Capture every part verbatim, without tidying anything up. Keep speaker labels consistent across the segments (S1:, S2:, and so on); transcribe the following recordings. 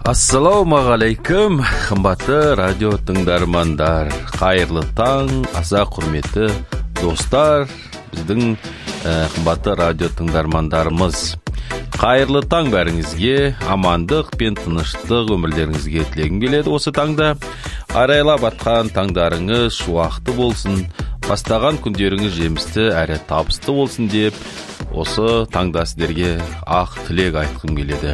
S1: Ассалаумағалейкум, қымбатты радио тыңдармандар. Қайырлы таң, аса құрметті достар, біздің қымбатты радио тыңдармандарымыз. Қайырлы таң бәріңізге, амандық пен тыныштық өмірлеріңізге тілегім келеді. Осы таңда арайлап атқан таңдарыңыз шуақты болсын, бастаған күндеріңіз жемісті әрі табысты болсын деп, осы таңда сіздерге ақ тілек айтқым келеді.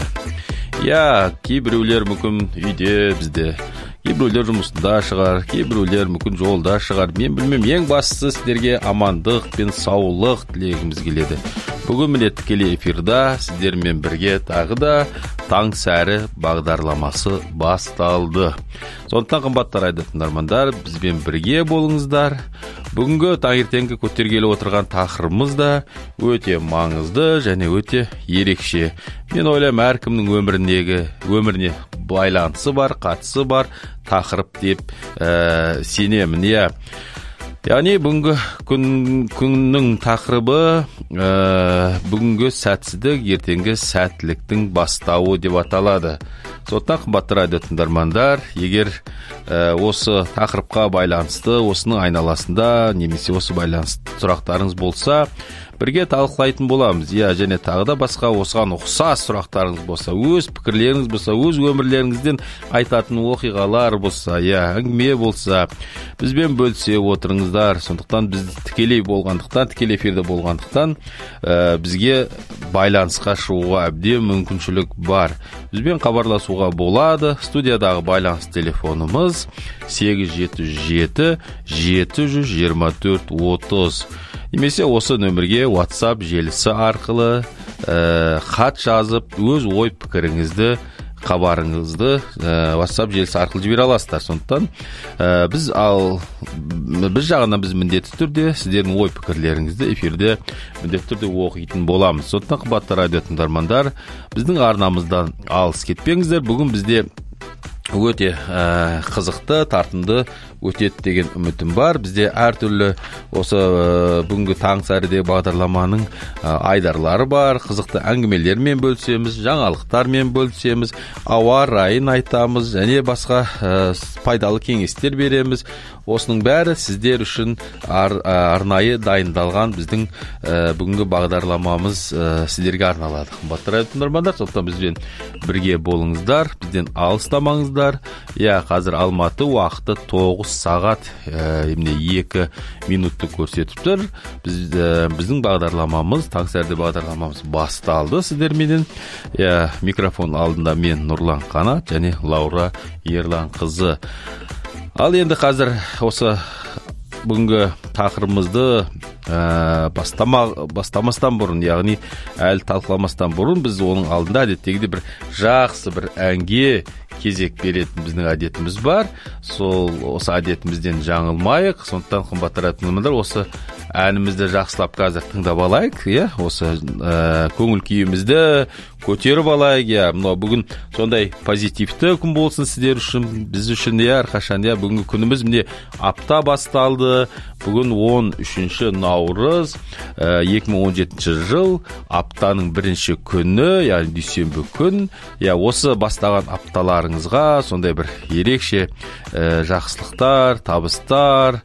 S1: Я, кейбіреулер мүмкін үйде бізде, кейбіреулер жұмысында шығар, кейбіреулер мүмкін жолда шығар. Мен білмем, ең бастысы сіздерге амандық пен саулық тілегіміз келеді. Бүгін міне тікелей эфирда сіздермен бірге тағы да таң сәрі бағдарламасы басталды. Сондықтан қымбатты радио тыңдармандар, бізбен бірге болыңыздар. Бүгінгі таңертеңгі көтергелі отырған тақырыбымыз да өте маңызды және өте ерекше. Мен ойлаймын, әркімнің өміріндегі өміріне байланысы бар, қатысы бар тақырып деп ә, сенемін. Иә. Яғни бүгінгі күн, күннің тақырыбы ә, бүгінгі сәтсіздік, ертеңгі сәттіліктің бастауы деп аталады. Сондықтан қымбатты радио тыңдармандар, егер ә, осы тақырыпқа байланысты, осының айналасында немесе осы байланысты сұрақтарыңыз болса, бірге талқылайтын боламыз. Иә, және тағы да басқа осыған ұқсас сұрақтарыңыз болса, өз пікірлеріңіз болса, өз өмірлеріңізден айтатын оқиғалар болса, иә, әңгіме болса, бізбен бөлісе отырыңыздар. Сондықтан біз тікелей болғандықтан, тікелей эфирде болғандықтан, ә, бізге байланысқа шығуға әбден мүмкіншілік бар. Бізбен хабарласуға болады. Студиядағы байланыс телефонымыз сегіз жеті жеті жеті жүз жиырма төрт отыз. Немесе осы нөмірге WhatsApp желісі арқылы ә, хат жазып, өз ой пікіріңізді, хабарыңызды ә, WhatsApp желісі арқылы жібере аласыздар. Сондықтан ә, біз ал біз жағынан біз міндетті түрде сіздердің ой пікірлеріңізді эфирде міндетті түрде оқитын боламыз. Сондықтан қымбатты радио тыңдармандар, біздің арнамыздан алыс кетпеңіздер. Бүгін бізде өте ә, қызықты, тартымды өтеді деген үмітім бар. Бізде әртүрлі осы ә, бүгінгі таң сәріде бағдарламаның ә, айдарлары бар. Қызықты әңгімелермен бөлісеміз, жаңалықтармен бөлісеміз, ауа райын айтамыз, және басқа ә, пайдалы кеңестер береміз. Осының бәрі сіздер үшін ар, арнайы дайындалған біздің ә, бүгінгі бағдарламамыз ә, сіздерге арналады. Қымбатты радио тыңдармандар, сондықтан бізбен бірге болыңыздар, бізден алыстамаңыздар. Иә, қазір Алматы уақыты тоғыз сағат екі минутты көрсетіп тұр. Біз, ә, біздің бағдарламамыз, таңсәрде бағдарламамыз басталды сіздерменен. Иә, микрофон алдында мен Нұрлан Қанат және Лаура Ерлан қызы. Ал енді қазір осы бүгінгі тақырыбымызды ә, бастама, бастамастан бұрын, яғни әлі талқыламастан бұрын, біз оның алдында әдеттегіде бір жақсы бір әнге кезек беретін біздің әдетіміз бар. Сол осы әдетімізден жаңылмайық. Сондықтан қымбатты радио тыңдармандар, осы әнімізді жақсылап қазір тыңдап алайық. Иә, осы ә, көңіл күйімізді көтеріп алайық. Иә, мынау бүгін сондай позитивті күн болсын сіздер үшін, біз үшін. Иә, әрқашан иә, бүгінгі күніміз міне апта басталды. Бүгін он үшінші наурыз екі мың он жетінші жыл, аптаның бірінші күні, яғни дүйсенбі күн. Иә, осы бастаған апталарыңызға сондай бір ерекше ә, жақсылықтар, табыстар,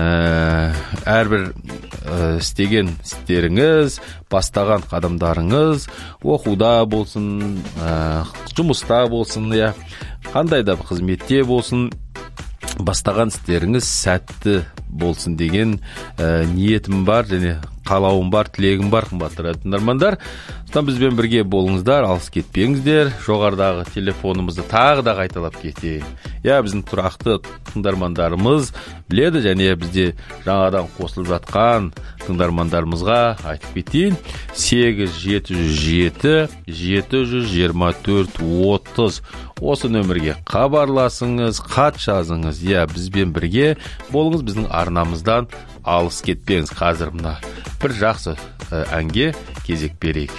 S1: ә, әрбір ә, істеген істеріңіз, бастаған қадамдарыңыз, оқуда болсын, ә, жұмыста болсын, иә, қандай да қызметте болсын, бастаған істеріңіз сәтті болсын деген ә, ниетім бар және қалауым бар, тілегім бар, қымбатты радио тыңдармандар. Сондықтан бізбен бірге болыңыздар, алыс кетпеңіздер. Жоғарыдағы телефонымызды тағы да қайталап кетейін. Я, біздің тұрақты тыңдармандарымыз біледі, және бізде жаңадан қосылып жатқан тыңдармандарымызға айтып кетейін. сегіз жеті жеті жеті жүз жиырма төрт отыз осы нөмірге хабарласыңыз, хат жазыңыз. Я, бізбен бірге болыңыз, біздің арнамыздан алыс кетпеңіз. Қазір мына бір жақсы әнге кезек берейік.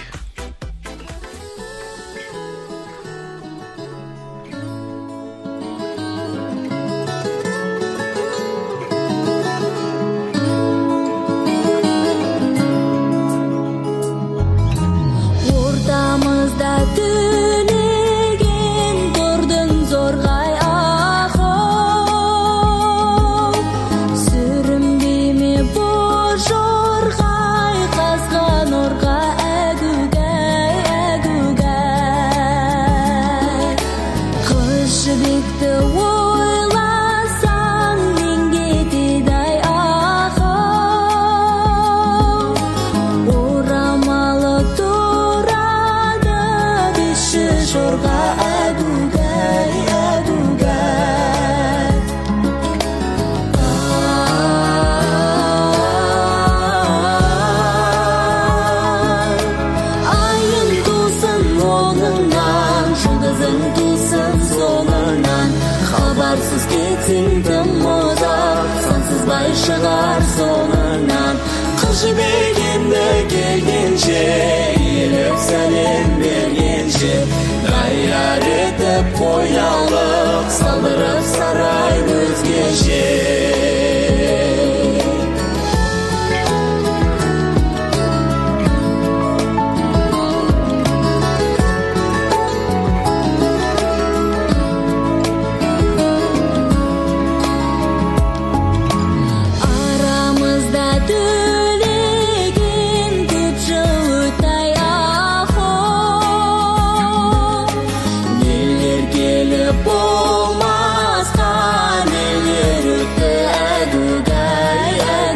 S2: Ортамызда түлеген дұр ойласаң меңгетедай ақыл, орамалы тұрады беші жорға әдугай, әдугай. Айын тусын оңынан, жұлдызың тусын соңынан, хабарсыз кетсең тым ұзақ, сансызбай шығар соңынан. Қыз жібегенді келгенше, иіліп сәлем бергенше, даяр етіп қоялық, салдырып сарай өзгеше. Арамызда төлеген көп жыл өтті ақыл, нелер келіп болмасқа, нелер өтті әдугай,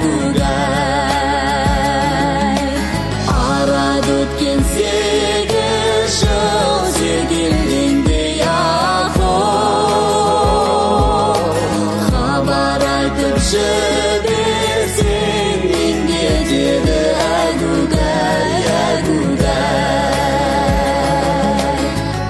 S2: әдугай. Арада өткен сегіз жыл сегелдеңдей ақыл, хабар айтып жіберсең меңгетеді әдугай, әдугай.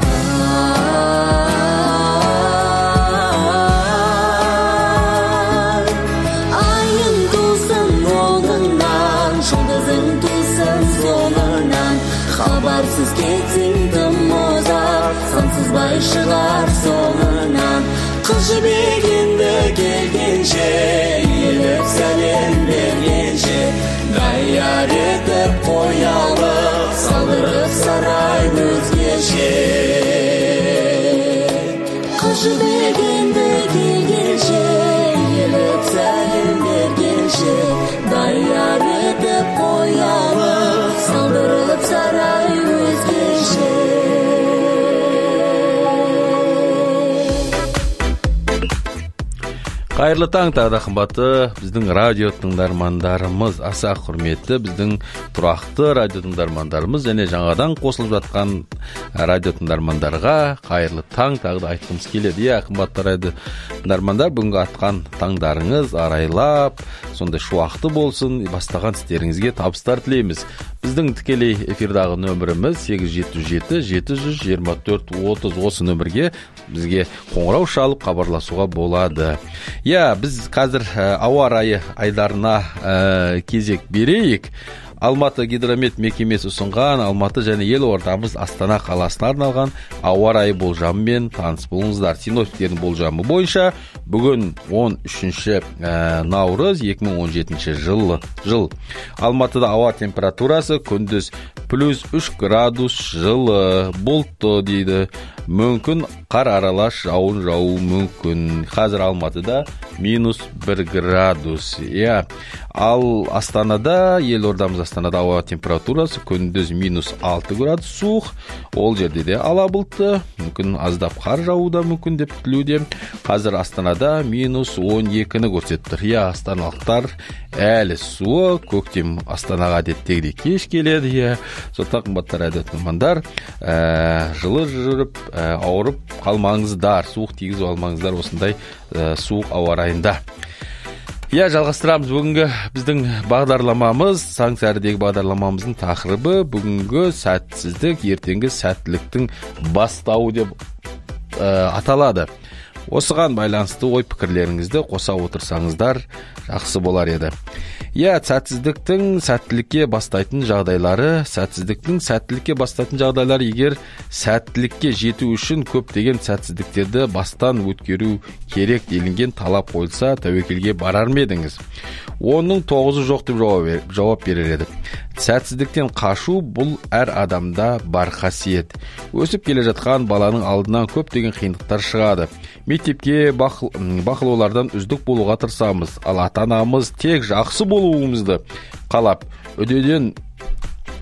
S2: Айын тусын оңынан, жұлдызың тусын соңынан, хабарсыз кетсең тым ұзақ, сансызбай шығар соңынан. Қыз жібегенді келгенше, иіліп сәлем бергенше, даяр етіп қоялық, салдырып сарай өзгеше. Қыз жібегенді келгенше, иіліп сәлем бергенше, даяр етіп қоялық, салдырып сарай өзгеше.
S1: Қайырлы таң, тағы қымбатты біздің радио тыңдармандарымыз, аса құрметті біздің тұрақты радио тыңдармандарымыз және жаңадан қосылып жатқан радио тыңдармандарға қайырлы таң тағы да айтқымыз келеді. Иә, қымбатты радио тыңдармандар, бүгінгі атқан таңдарыңыз арайлап, сондай шуақты болсын, бастаған істеріңізге табыстар тілейміз. Біздің тікелей эфирдағы нөміріміз сегіз жеті жеті жеті жүз жиырма төрт отыз, осы нөмірге бізге қоңырау шалып хабарласуға болады. Я, біз қазір ауа райы айдарына ә, кезек берейік. Алматы гидромет мекемесі ұсынған Алматы және елордамыз Астана қаласына арналған ауа райы болжамымен таныс болыңыздар. Синоптиктердің болжамы бойынша бүгін он үшінші наурыз екі мың он жетінші жыл. жыл. Алматыда ауа температурасы күндіз плюс үш градус жылы, бұлтты дейді. Мүмкін қар аралас жауын жауы мүмкін. Қазір Алматыда минус бір градус. Я. Ал Астанада, елордамыз Астанада ауа температурасы күндіз минус алты градус суық. Ол жерде де ала бұлтты, мүмкін аздап қар жауы да мүмкін деп күтілуде. Қазір Астанада минус он екіні көрсетіп тұр. Я, астаналықтар әлі суы, көктем Астанаға әдеттегідей кеш келеді. Я, сондықтан қымбатты радио тыңдармандар, ә, жылы жүріп, ә, ауырып қалмаңыздар, суық тигізіп алмаңыздар осындай ә, суық ауа райында. Я, жалғастырамыз. Бүгінгі біздің бағдарламамыз, таң сәрідегі бағдарламамыздың тақырыбы бүгінгі сәтсіздік, ертеңгі сәттіліктің бастауы деп ә, аталады. Осыған байланысты ой пікірлеріңізді қоса отырсаңыздар жақсы болар еді. Я, сәтсіздіктің сәттілікке бастайтын жағдайлары, сәтсіздіктің сәттілікке бастайтын жағдайлары, егер сәттілікке жету үшін көптеген сәтсіздіктерді бастан өткеру керек делінген талап қойылса, тәуекелге барар ма едіңіз? Оның тоғызы жоқ деп жауап берер еді. Сәтсіздіктен қашу бұл әр адамда бар қасиет. Өсіп келе жатқан баланың алдынан көптеген қиындықтар шығады. Мектепке бақылаулардан үздік болуға тырысамыз, ал ата-анамыз тек жақсы болуымызды қалап, үдеден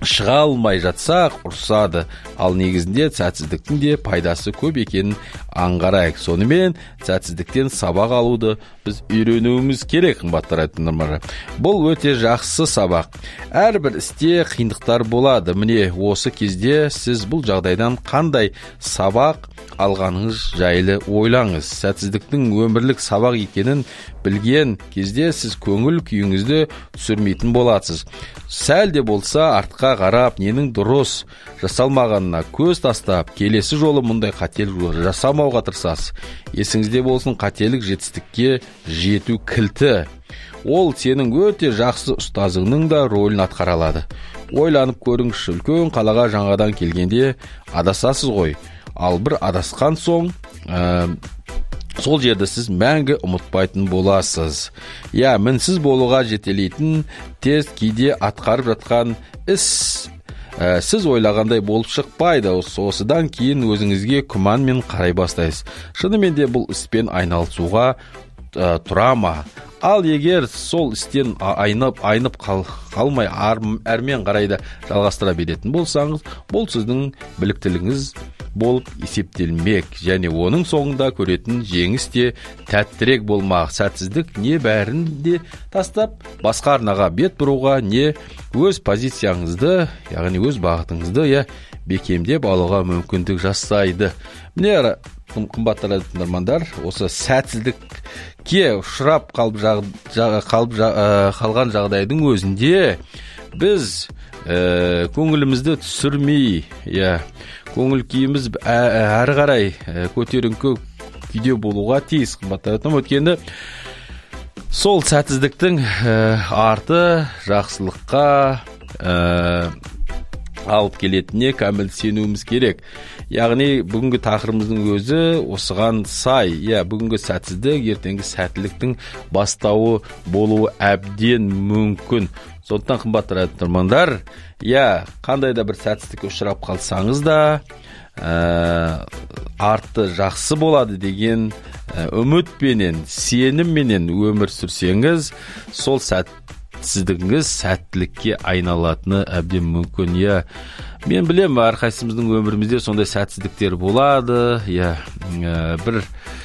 S1: шыға алмай жатсақ ұрсады, ал негізінде сәтсіздіктің де пайдасы көп екенін аңғарайық. Сонымен сәтсіздіктен сабақ алуды біз үйренуіміз керек, қымбатты радио тыңдармандар. Бұл өте жақсы сабақ. Әрбір істе қиындықтар болады. Міне осы кезде сіз бұл жағдайдан қандай сабақ алғаныңыз жайлы ойлаңыз. Сәтсіздіктің өмірлік сабақ екенін білген кезде сіз көңіл күйіңізді түсірмейтін боласыз. Сәл де болса артқа қарап, ненің дұрыс жасалмағанына көз тастап, келесі жолы мұндай қателік жасамауға тырысасыз. Есіңізде болсын, қателік жетістікке жету кілті. Ол сенің өте жақсы ұстазыңның да рөлін атқара алады. Ойланып көріңізші, үлкен қалаға жаңадан келгенде адасасыз ғой. Ал бір адасқан соң, ә, сол жерді сіз мәңгі ұмытпайтын боласыз. Я, мінсіз болуға жетелейтін тез кейде атқарып жатқан іс ә, сіз ойлағандай болып шықпайды. Осыдан кейін өзіңізге күмәнмен қарай бастайсыз. Шынымен де бұл іспен айналысуға ә, тұра ма? Ал егер сол істен айнып, айнып қал, қалмай әрмен қарайда жалғастыра беретін болсаңыз, бұл сіздің біліктілігіңіз болып есептелмек, және оның соңында көретін жеңіс те тәттірек болмақ. Сәтсіздік не бәрін де тастап, басқа арнаға бет бұруға, не өз позицияңызды, яғни өз бағытыңызды я бекемдеп алуға мүмкіндік жасайды. Міне, қымбатты радио тыңдармандар, осы сәтсіздікке ұшырап қалып жағы, жағы, қалып жағы, қалған жағдайдың өзінде біз ә, көңілімізді түсірмей, я, көңіл күйіміз әрі қарай көтеріңкі күйде болуға тиіс, қымбатты радио тыңдармандар. Өткенде сол сәтсіздіктің ә, арты жақсылыққа ә, алып келетіне кәміл сенуіміз керек. Яғни бүгінгі тақырыбымыздың өзі осыған сай. Я, бүгінгі сәтсіздік ертеңгі сәттіліктің бастауы болуы әбден мүмкін. Сондықтан қымбатты радио тыңдармандар, я, қандай да бір сәтсіздікке ұшырап қалсаңыз да, ә, арты жақсы болады деген ә, үмітпенен, сенімменен өмір сүрсеңіз, сол сәт сіздігіңіз сәттілікке айналатыны әбден мүмкін. Я, мен білем, әрқайсымыздың өмірімізде сондай сәтсіздіктер болады. Я, бір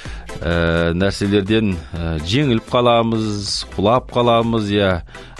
S1: ә, нәрселерден ә, жеңіліп қаламыз, құлап қаламыз. Я,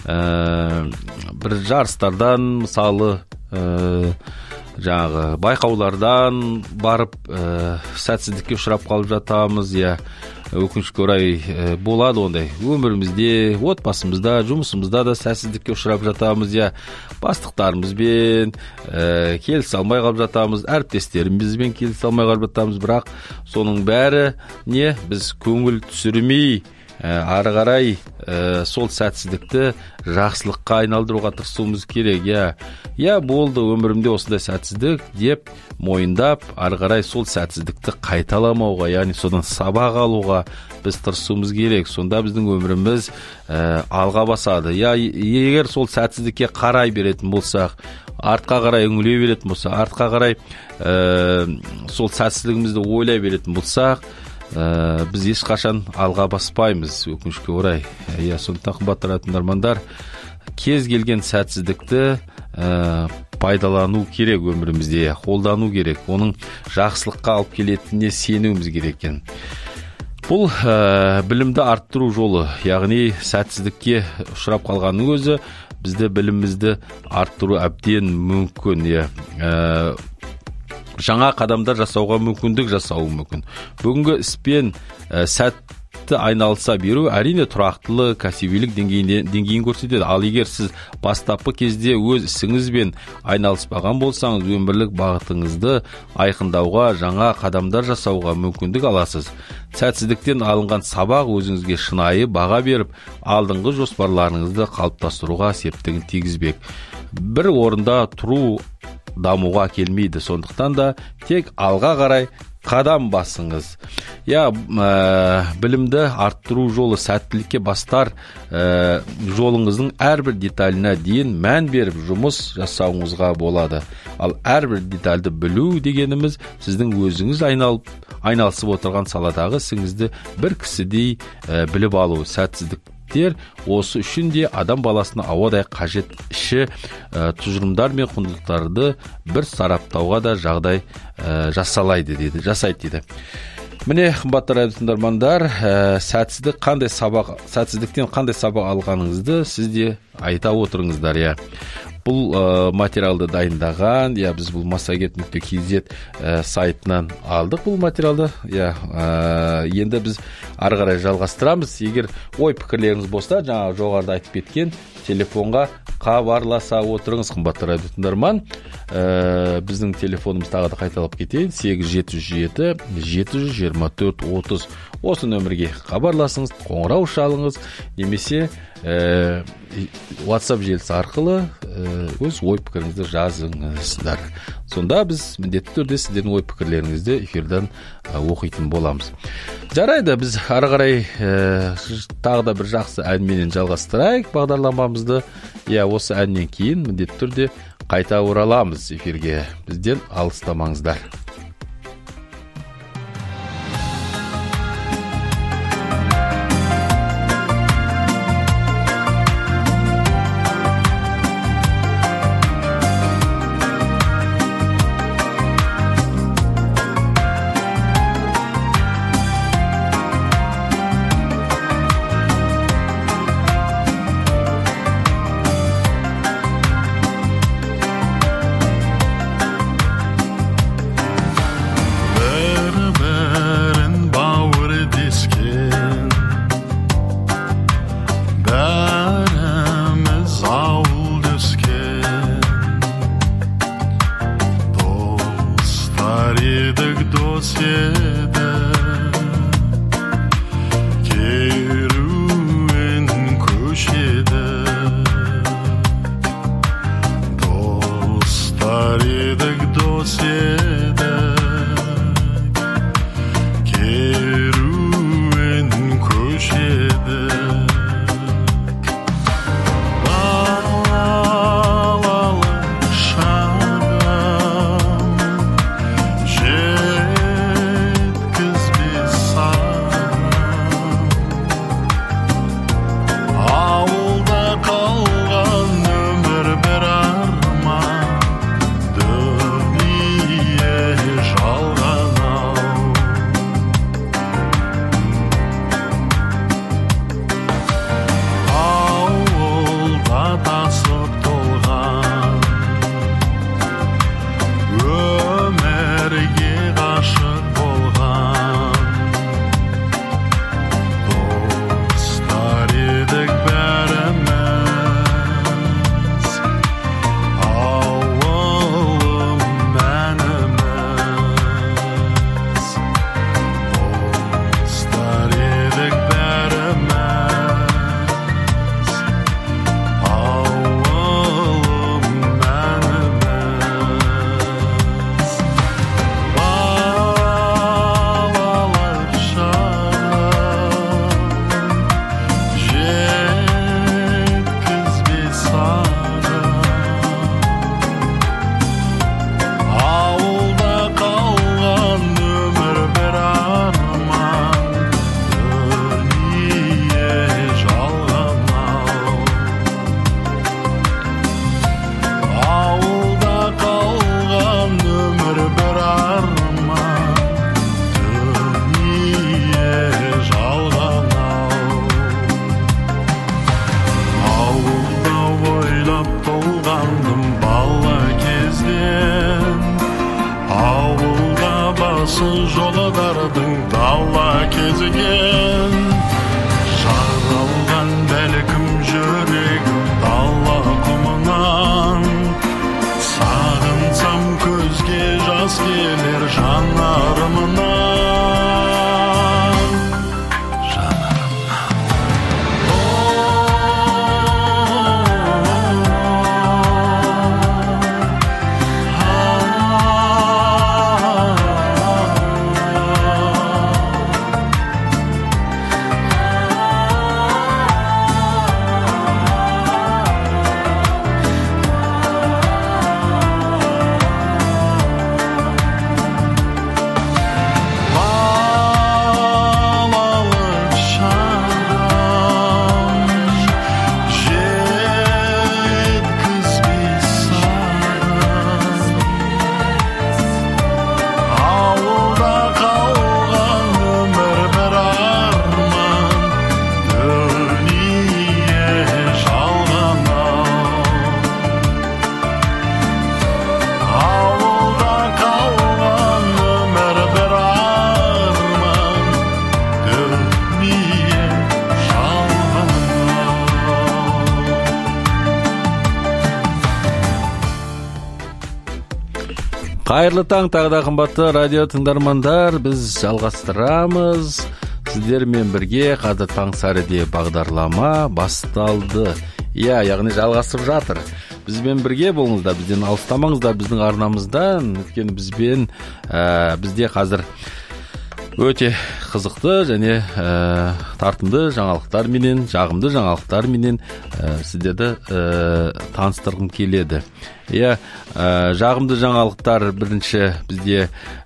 S1: ә, бір жарыстардан, мысалы, ә, жаңағы байқаулардан барып ә, сәтсіздікке ұшырап қалып жатамыз. Я, өкінішке орай ә, болады ондай. Өмірімізде, отбасымызда, жұмысымызда да сәтсіздікке ұшырап жатамыз. Я, бастықтарымызбен ә, келісе алмай қалып жатамыз, әріптестерімізбен келісе алмай қалып жатамыз. Бірақ соның бәрі не, біз көңіл түсірмей, ары қарай ә, сол сәтсіздікті жақсылыққа айналдыруға тырысуымыз керек. Я, я, болды, өмірімде осындай сәтсіздік деп мойындап, ары қарай сол сәтсіздікті қайталамауға, яғни содан сабақ алуға біз тырысуымыз керек. Сонда біздің өміріміз ә, алға басады. Я, егер сол сәтсіздікке қарай беретін болсақ, артқа қарай үңіле беретін болсақ, артқа қарай ә, сол сәтсіздігімізді ойлай беретін болсақ, Ә, біз ешқашан алға баспаймыз, өкінішке орай. Я, сондықтан қымбатты радио тыңдармандар, кез келген сәтсіздікті ә, пайдалану керек өмірімізде, қолдану керек. Оның жақсылыққа алып келетініне сенуіміз керек екен. Бұл ә, білімді арттыру жолы, яғни сәтсіздікке ұшырап қалғанның өзі бізді білімімізді арттыру әбден мүмкін. Я, ә, жаңа қадамдар жасауға мүмкіндік жасауы мүмкін. Бүгінгі іспен ә, сәтті айналыса беру әрине тұрақтылы кәсібилік деңгейін көрсетеді. Ал егер сіз бастапқы кезде өз ісіңізбен айналыспаған болсаңыз, өмірлік бағытыңызды айқындауға, жаңа қадамдар жасауға мүмкіндік аласыз. Сәтсіздіктен алынған сабақ өзіңізге шынайы баға беріп, алдыңғы жоспарларыңызды қалыптастыруға септігін тигізбек. Бір орында тұру дамуға келмейді. Сондықтан да тек алға қарай қадам басыңыз. Я, ә, білімді арттыру жолы сәттілікке бастар ә, жолыңыздың әрбір деталіне дейін мән беріп жұмыс жасауыңызға болады. Ал әрбір детальді білу дегеніміз сіздің өзіңіз айналып айналысып отырған саладағы ісіңізді бір кісідей ә, біліп алу. Сәтсіздік қасиеттер. Осы үшін де адам баласына ауадай қажет іші ә, тұжырымдар мен құндылықтарды бір сараптауға да жағдай ә, жасалайды дейді, жасайды дейді. Міне, қымбатты радио тыңдармандар, ә, сәтсіздік қандай сабақ, сәтсіздіктен қандай сабақ алғаныңызды сіз де айта отырыңыздар, я. Бұл ә, материалды дайындаған, я, біз бұл массагет нүкте кз ә, сайтынан алдық бұл материалды, я, ә, енді біз ары қарай жалғастырамыз. Егер ой пікірлеріңіз болса, жаңа жоғарыда айтып кеткен телефонға хабарласа отырыңыз, қымбатты радио тыңдарман. Ә, біздің телефонымыз тағы да қайталап кетейін: сегіз жеті жүз жеті жеті жүз жиырма төрт отыз. Осы нөмірге хабарласыңыз, қоңырау шалыңыз, немесе ә, WhatsApp желісі арқылы ә, өз ой пікіріңізді жазыңыздар. Сонда біз міндетті түрде сіздердің ой пікірлеріңізді эфирден ә, оқитын боламыз. Жарайды, біз ары қарай ә, тағы да бір жақсы әнменен жалғастырайық бағдарламамызды. Я, осы әннен кейін міндетті түрде қайта ораламыз эфирге. Бізден алыстамаңыздар. Қайырлы таң, тағы да қымбатты радио тыңдармандар, біз жалғастырамыз. Сіздермен бірге қазір таң сәріде бағдарлама басталды. Иә, яғни жалғасып жатыр. Бізбен бірге болыңыздар, бізден алыстамаңыздар біздің арнамыздан. Өйткені бізбен ә, бізде қазір өте қызықты және ә, тартымды жаңалықтар менен, жағымды жаңалықтар менен ә, сіздерді ә, таныстырғым келеді. Иә, ә, жағымды жаңалықтар бірінші бізде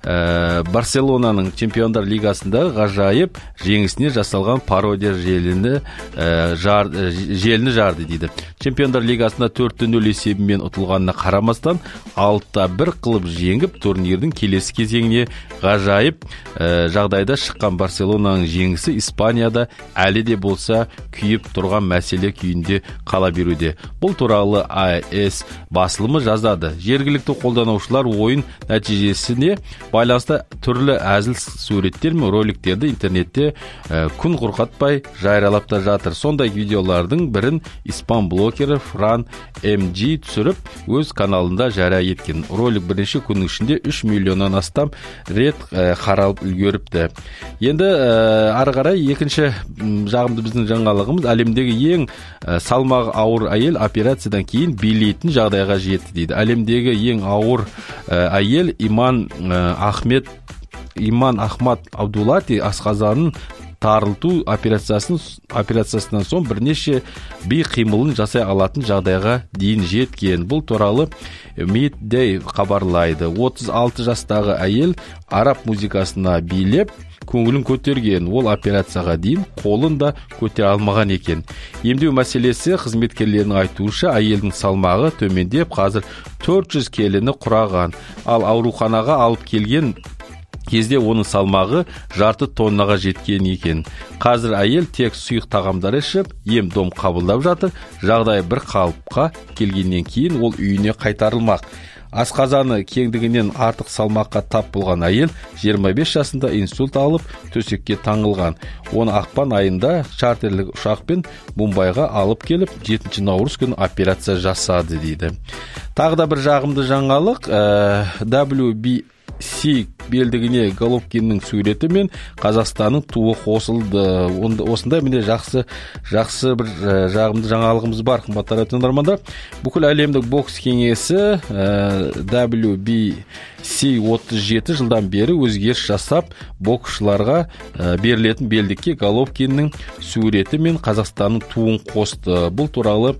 S1: ә, Барселонаның Чемпиондар лигасында ғажайып жеңісіне жасалған пародия желіні ә, жар, ә, желіні жарды дейді. Чемпиондар лигасында төрт те нөл есебімен ұтылғанына қарамастан алты да бір қылып жеңіп, турнирдің келесі кезеңіне ғажайып ә, жағдайда шыққан Барселонаның жеңісі Испанияда әлі де болса күйіп тұрған мәселе күйінде қала беруде. Бұл туралы ай эс басылымы жазады. Жергілікті қолданушылар ойын нәтижесіне байланысты түрлі әзіл суреттер мен роликтерді интернетте ә, күн құрқатпай жариялап та жатыр. Сондай видеолардың бірін испан блогері Фран эм джи түсіріп, өз каналында жария еткен. Ролик бірінші күннің ішінде үш миллионнан астам рет ә, қаралып үлгеріпті. Енді ә, ары қарай екінші жағымды біздің жаңалығымыз, әлемдегі ең ә, салмағы ауыр әйел операциядан кейін билейтін жағдайға жетті дейді. Әлемдегі ең ауыр ә, әйел Иман ә, Ахмет Иман Ахмад Абдулати асқазанын тарылту операциясын операциясынан соң бірнеше би қимылын жасай алатын жағдайға дейін жеткен. Бұл туралы Midday хабарлайды. отыз алты жастағы әйел араб музыкасына билеп көңілін көтерген. Ол операцияға дейін қолын да көтере алмаған екен. Емдеу мәселесі қызметкерлерінің айтуынша әйелдің салмағы төмендеп, қазір төрт жүз келіні құраған. Ал ауруханаға алып келген кезде оның салмағы жарты тоннаға жеткен екен. Қазір әйел тек сұйық тағамдар ішіп, ем-дом қабылдап жатыр. Жағдай бір қалыпқа келгеннен кейін ол үйіне қайтарылмақ. Асқазаны кеңдігінен артық салмаққа тап болған әйел жиырма бес жасында инсульт алып, төсекке таңылған. Оны ақпан айында чартерлік ұшақпен Мумбайға алып келіп, жетінші наурыз күні операция жасады дейді. Тағы да бір жағымды жаңалық, ә, дабл ю би си белдігіне Головкиннің суреті мен Қазақстанның туы қосылды. Осындай міне жақсы жақсы бір жағымды жаңалығымыз бар, қымбатты тыңдармандар. Бүкіл әлемдік бокс кеңесі дабл ю би си отыз жеті жылдан бері өзгеріс жасап, боксшыларға берілетін белдікке Головкиннің суреті мен Қазақстанның туын қосты. Бұл туралы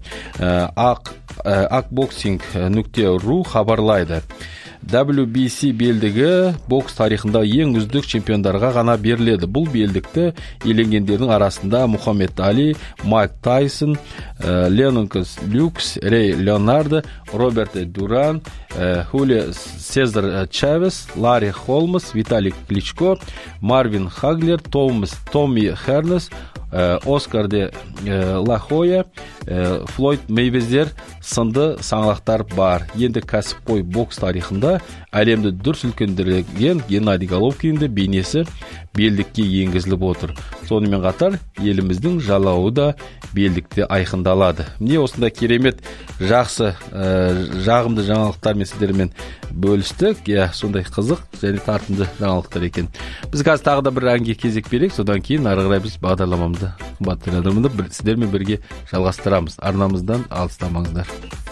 S1: акбоксинг нүкте ру хабарлайды. дабл ю би си белдігі бокс тарихында ең үздік чемпиондарға ғана беріледі. Бұл белдікті иеленгендердің арасында Мухаммед Али, Майк Тайсон, Леннонс Люкс, Рей Леонардо, Роберт Дуран, Хулио Сезар Чавес, Ларри Холмс, Виталий Кличко, Марвин Хаглер, Томас Томми Хернес, Оскар де Ла Хойя, Флойд Мейвезер сынды саңлақтар бар. Енді кәсіпқой бокс тарихында әлемді дүр сілкіндірген Геннадий Головкинді бейнесі белдікке енгізіліп отыр. Сонымен қатар еліміздің жалауы да белдікте айқындалады. Міне осындай керемет жақсы ә, жағымды жаңалықтармен сіздермен бөлістік. Иә, сондай қызық және тартымды жаңалықтар екен. Біз қазір тағы да бір әнге кезек берейік, содан кейін ары қарай біз бағдарламамызды қымбатты тыңдармандар сіздермен бірге жалғастырамыз. Арнамыздан алыстамаңыздар.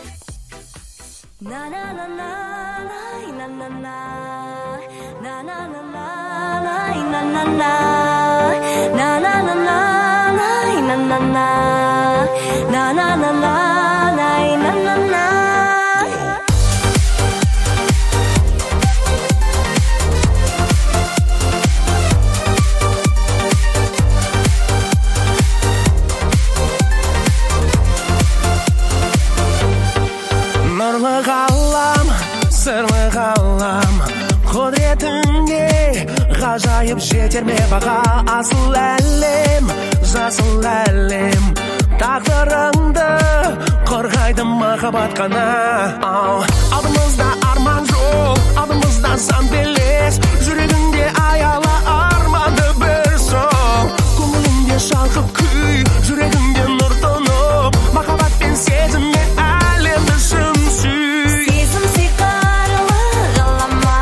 S3: Нұрлы ғалам, сырлы ғалам, құдіретіңе ғажайып жетер ме баға? Асыл әлем, жасыл әлем, тағдырыңды қорғайды махаббат қана. Алдымызда арман жол, алдымызда сан белес, жүрегіңде аяла арманды бір сол. Көңіліңде шалқып күй, жүрегіңде нұр тұнып, махаббатпен сезіммен әлемді шын сүй.
S2: Сезім сиқырлы ғалама,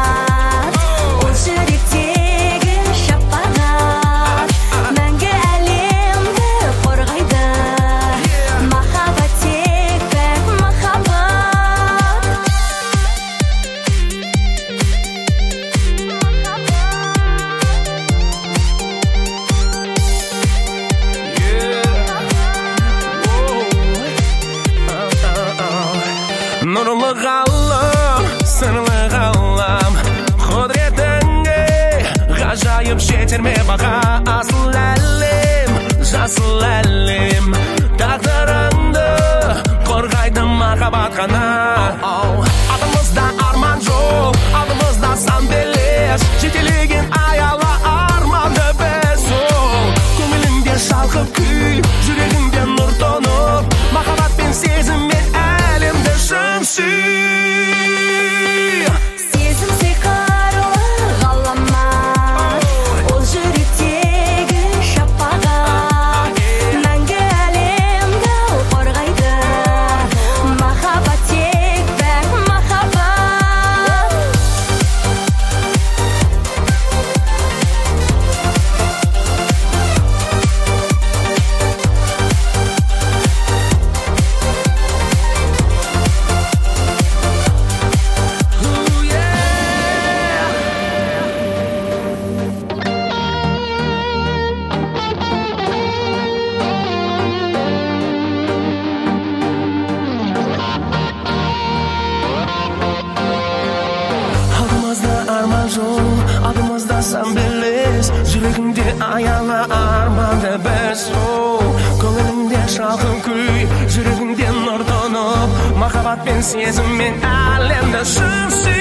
S3: жол адымыздасам белес жүрегімде аяңа арманды біз көңілімде шалқын күй жүрегімде нұр тұнып махаббат пен сезіммен әлемді жүрсей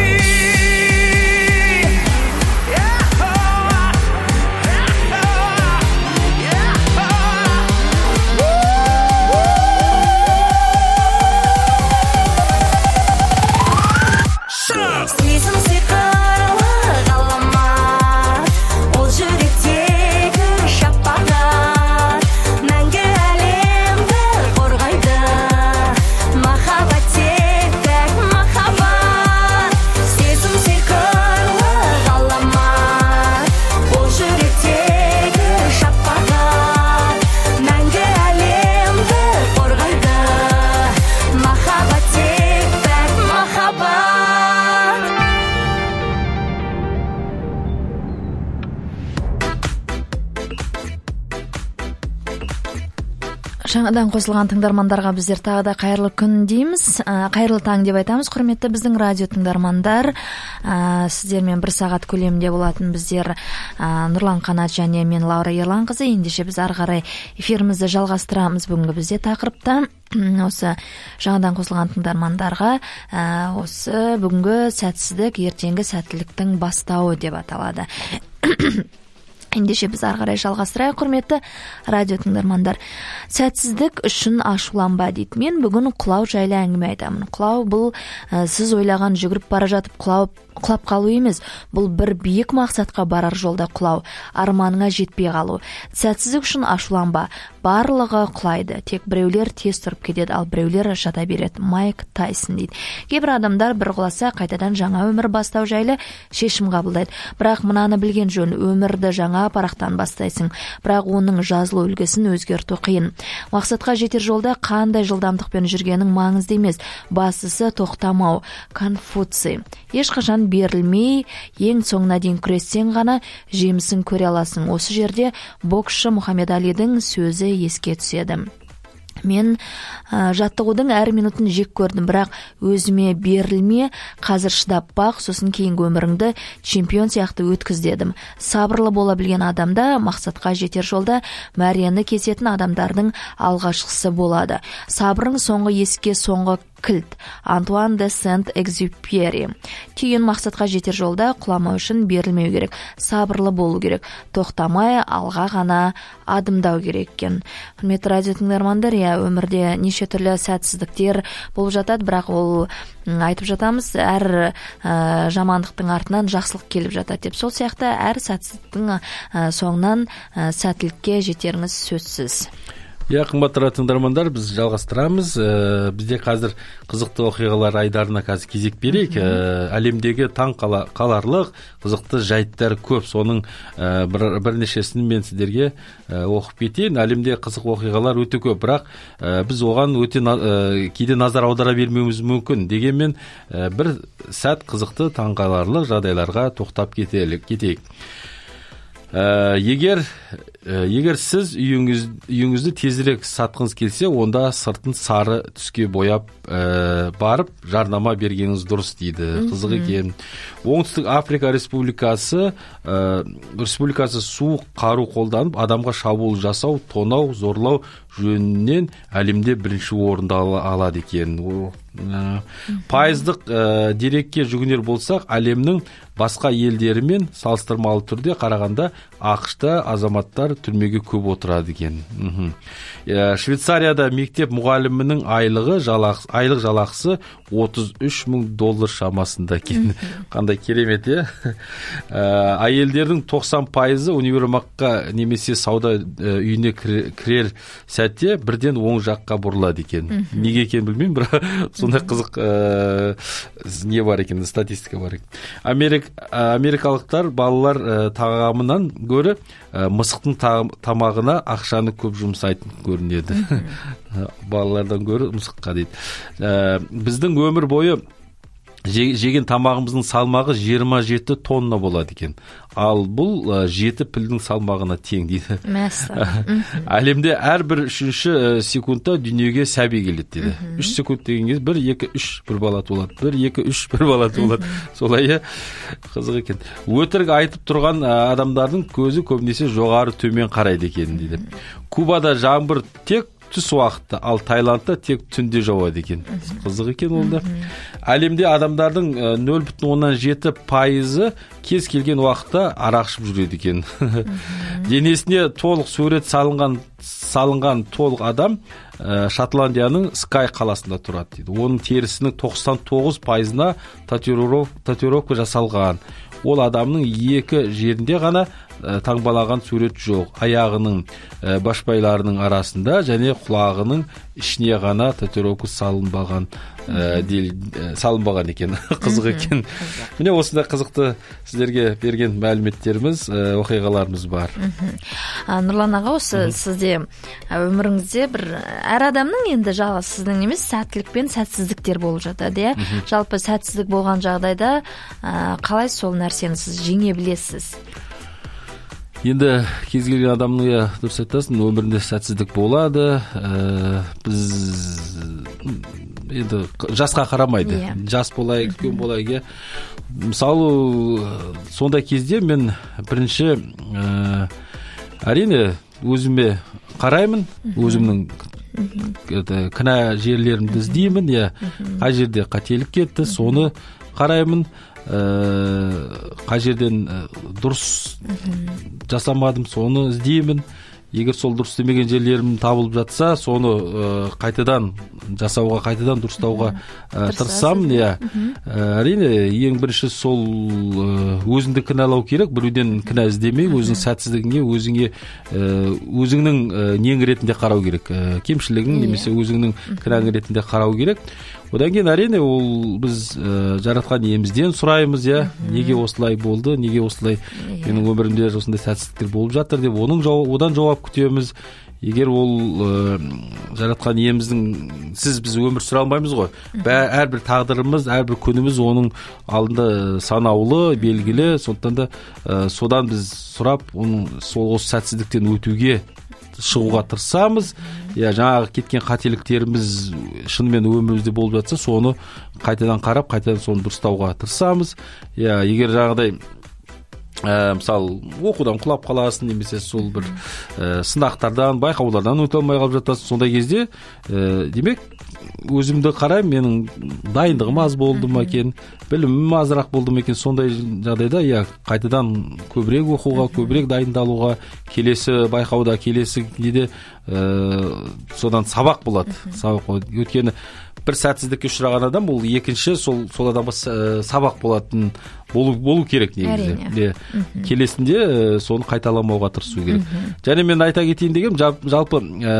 S4: Жаңадан қосылған тыңдармандарға біздер тағы да қайырлы күн дейміз. Қайырлы таң деп айтамыз, құрметті біздің радио тыңдармандар. Сіздермен бір сағат көлемінде болатын біздер Нұрлан Қанат және мен Лаура Ерланқызы. Ендеше біз ары қарай эфирімізді жалғастырамыз. Бүгінгі бізде тақырыпта осы жаңадан қосылған тыңдармандарға осы бүгінгі сәтсіздік ертеңгі сәттіліктің бастауы деп аталады. Ендеше біз ары қарай жалғастырайық, құрметті радио тыңдармандар. Сәтсіздік үшін ашуланба дейді. Мен бүгін құлау жайлы әңгіме айтамын. Құлау бұл ә, сіз ойлаған жүгіріп бара жатып құлау құлап қалу емес, бұл бір биік мақсатқа барар жолда құлау, арманыңа жетпей қалу. Сәтсіздік үшін ашуланба. Барлығы құлайды, тек біреулер тез тұрып кетеді, ал біреулер жата береді. Майк Тайсон дейді. Кейбір адамдар бір құласа қайтадан жаңа өмір бастау жайлы шешім қабылдайды. Бірақ мынаны білген жөн, өмірді жаңа парақтан бастайсың, бірақ оның жазылу үлгісін өзгерту қиын. Мақсатқа жетер жолда қандай жылдамдықпен жүргенің маңызды емес, бастысы тоқтамау. Конфуций. Ешқашан берілмей, ең соңына дейін күрессең ғана жемісін көре аласың. Осы жерде боксшы Мұхаммед Алидің сөзі еске түседі. Мен ә, жаттығудың әр минутын жек көрдім, бірақ өзіме берілме, қазір шыдап бақ, сосын кейінгі өміріңді чемпион сияқты өткіз дедім. Сабырлы бола білген адамда мақсатқа жетер жолда мәрені кесетін адамдардың алғашқысы болады. Сабырың соңғы еске соңғы кілт. Антуан де Сент-Экзюпери. Түйін мақсатқа жетер жолда құламау үшін берілмеу керек. Сабырлы болу керек. Тоқтамай алға ғана адымдау керек екен. Құрметті радио тыңдармандар, иә, өмірде неше түрлі сәтсіздіктер болып жатады, бірақ ол айтып жатамыз, әр ә, жамандықтың артынан жақсылық келіп жатады деп. Сол сияқты әр сәтсіздіктің ә, соңынан ә, сәттілікке жетеріңіз сөзсіз.
S1: Иә, қымбатты тыңдармандар, біз жалғастырамыз. Ә, бізде қазір қызықты оқиғалар айдарына қазір кезек берейік. Ә, әлемдегі таң қала, қаларлық қызықты жайттар көп. Соның ә, бір, бірнешесін мен сіздерге ә, оқып кетейін. Әлемде қызық оқиғалар өте көп, бірақ ә, біз оған өте ә, кейде назар аудара бермеуіміз мүмкін. Дегенмен ә, бір сәт қызықты таң қаларлық жағдайларға тоқтап кетелік, кетейік. Ә, егер егер сіз үйіңіз, үйіңізді тезірек сатқыңыз келсе, онда сыртын сары түске бояп ә, барып жарнама бергеніңіз дұрыс дейді. Қызық екен. Оңтүстік Африка Республикасы ә, Республикасы суық қару қолданып адамға шабуыл жасау, тонау, зорлау жөнінен әлемде бірінші орынды алады екен. Ә, пайыздық ә, дерекке жүгінер болсақ, әлемнің басқа елдерімен салыстырмалы түрде қарағанда ақш-та азаматтар түрмеге көп отырады екен. Ә, Швейцарияда мектеп мұғалімінің айлығы жалақсы, айлық жалақысы отыз үш мың доллар шамасында екен. Қандай керемет, е? Ә, әйелдердің тоқсан пайызы универмагқа немесе сауда үйіне кірер сәтте бірден оң жаққа бұрылады екен. Неге екен білмеймін, бірақ сондай қызық ә, не бар екен, статистика бар екен. Америк, америкалықтар балалар ә, тағамынан гөрі ә, мысықтың тамағына ақшаны көп жұмсайтын көрінеді. Балалардан гөрі мысыққа дейді. Ә, біздің өмір бойы жеген тамағымыздың салмағы жиырма жеті тонна болады екен. Ал бұл жеті пілдің салмағына тең дейді.
S4: Мәссаған.
S1: Әлемде әрбір үшінші секундта дүниеге сәби келеді дейді. Үш секунд деген кезде бір, екі, үш бір бала туылады. Бір, екі, үш бір бала туылады. Солай қызық екен. Өтірік айтып тұрған адамдардың көзі көбінесе жоғары төмен қарайды екен дейді. Кубада жаңбыр тек түс уақытта, ал Таиландта тек түнде жауады екен. Қызық екен ол да. Әлемде адамдардың нөл бүтін оннан жеті пайызы кез келген уақытта арақ ішіп жүреді екен. Денесіне толық сурет салынған салынған толық адам Шотландияның Скай қаласында тұрады дейді. Оның терісінің тоқсан тоғыз пайызына татуировка жасалған. Ол адамның екі жерінде ғана таңбалаған сурет жоқ. Аяғының башпайларының арасында және құлағының ішіне ғана татуировка салынбаған салынбаған екен. Қызық екен. Міне осындай қызықты сіздерге берген мәліметтеріміз, оқиғаларымыз бар.
S4: Нұрлан аға, осы сізде өміріңізде бір әр адамның енді жағы сіздің емес, сәттілік пен сәтсіздіктер болып жатады, иә? Жалпы сәтсіздік болған жағдайда қалай сол нәрсені сіз жеңе білесіз?
S1: Енді кез келген адамның, дұрыс айтасың, өмірінде сәтсіздік болады. Біз енді жасқа қарамайды. Жас болайық, үлкен болайық. Мысалы, сондай кезде мен бірінші әрине өзіме қараймын, өзімнің кінә жерлерімді іздеймін, қай жерде қателік кетті, соны қараймын. Қай жерден дұрыс жасамадым, соны іздеймін. Егер сол дұрыс істемеген жерлерім табылып жатса, соны қайтадан жасауға, қайтадан дұрыстауға тырысамын. Әрине, ең бірінші сол өзіңді кінәлау керек, біреуден кінә іздемей, өзің сәтсіздігіңе, өзіңе өзіңнің нең ретінде қарау керек, кемшілігің немесе өзіңнің кінәң ретінде қарау керек. Одан кейін әрине ол біз жаратқан иемізден сұраймыз, неге осылай болды, неге осылай менің өмірімде осындай сәтсіздіктер болып жатыр деп, оның одан жауап күтеміз. Егер ол жаратқан иеміздің, сіз біз өмір сүре алмаймыз ғой. Әрбір тағдырымыз, әрбір күніміз оның алдында санаулы, белгілі. Сондықтан да содан біз сұрап, оның сол осы сәтсіздіктен өтуге шығуға тырысамыз. Я жаңағы кеткен қателіктеріміз шынымен өмірімізде болып жатса, соны қайтадан қарап, қайтадан соны дұрыстауға тырысамыз. Я егер жаңағыдай мысалы оқудан құлап қаласың, немесе сол бір сынақтардан, байқаулардан өте алмай қалып жатасың, сондай кезде демек өзімді қараймын, менің дайындығым аз болды ма екен, білімім азырақ болды ма екен. Сондай жағдайда я қайтадан көбірек оқуға, көбірек дайындалуға, келесі байқауда, келесі неде содан сабақ болады. Сабақ өткені бір сәтсіздікке ұшыраған адам, ол екінші сол сол адамға сабақ болатын болу болу керек негізі. Келесінде соны қайталамауға тырысу керек. Және мен айта кетейін дегем, жалпы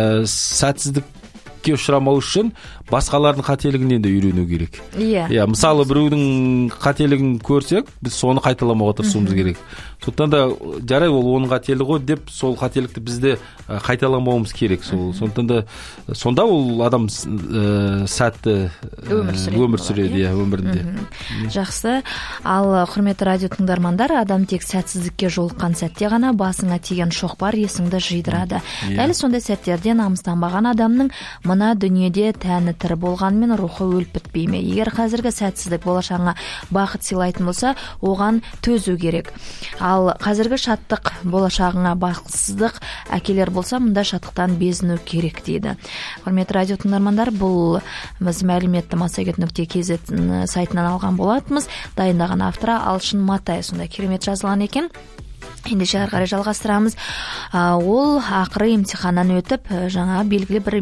S1: сәтсіздікке ұшырамау үшін басқалардың қателігінен де үйрену керек. Иә, мысалы біреудің қателігін көрсек, біз соны қайталамауға тырысуымыз керек. Сондықтан да жарай, ол оның қателігі ғой деп, сол қателікті бізде қайталамауымыз керек. Сондықтан да сонда ол адам сәтті өмір сүреді өмірінде.
S4: Жақсы. Ал құрметті радио тыңдармандар, адам тек сәтсіздікке жолыққан сәтте ғана басыңа тиген шоқпар есіңді жидырады. Дәл сондай сәттерде намыстанбаған адамның мына дүниеде тәні тірі болғанмен рухы өліп бітпейме. Егер қазіргі сәтсіздік болашағыңа бақыт сыйлайтын болса, оған төзу керек. Ал қазіргі шаттық болашағыңа бақытсыздық әкелер болса, мұнда шаттықтан безіну керек дейді. Құрметті радио тыңдармандар, бұл біз мәліметті массагет нүкте кз сайтынан алған болатынбыз. Дайындаған авторы Алшын Матай, сонда керемет жазылған екен. Енді әрі қарай жалғастырамыз. Ол ақыры емтиханнан өтіп, жаңа белгілі бір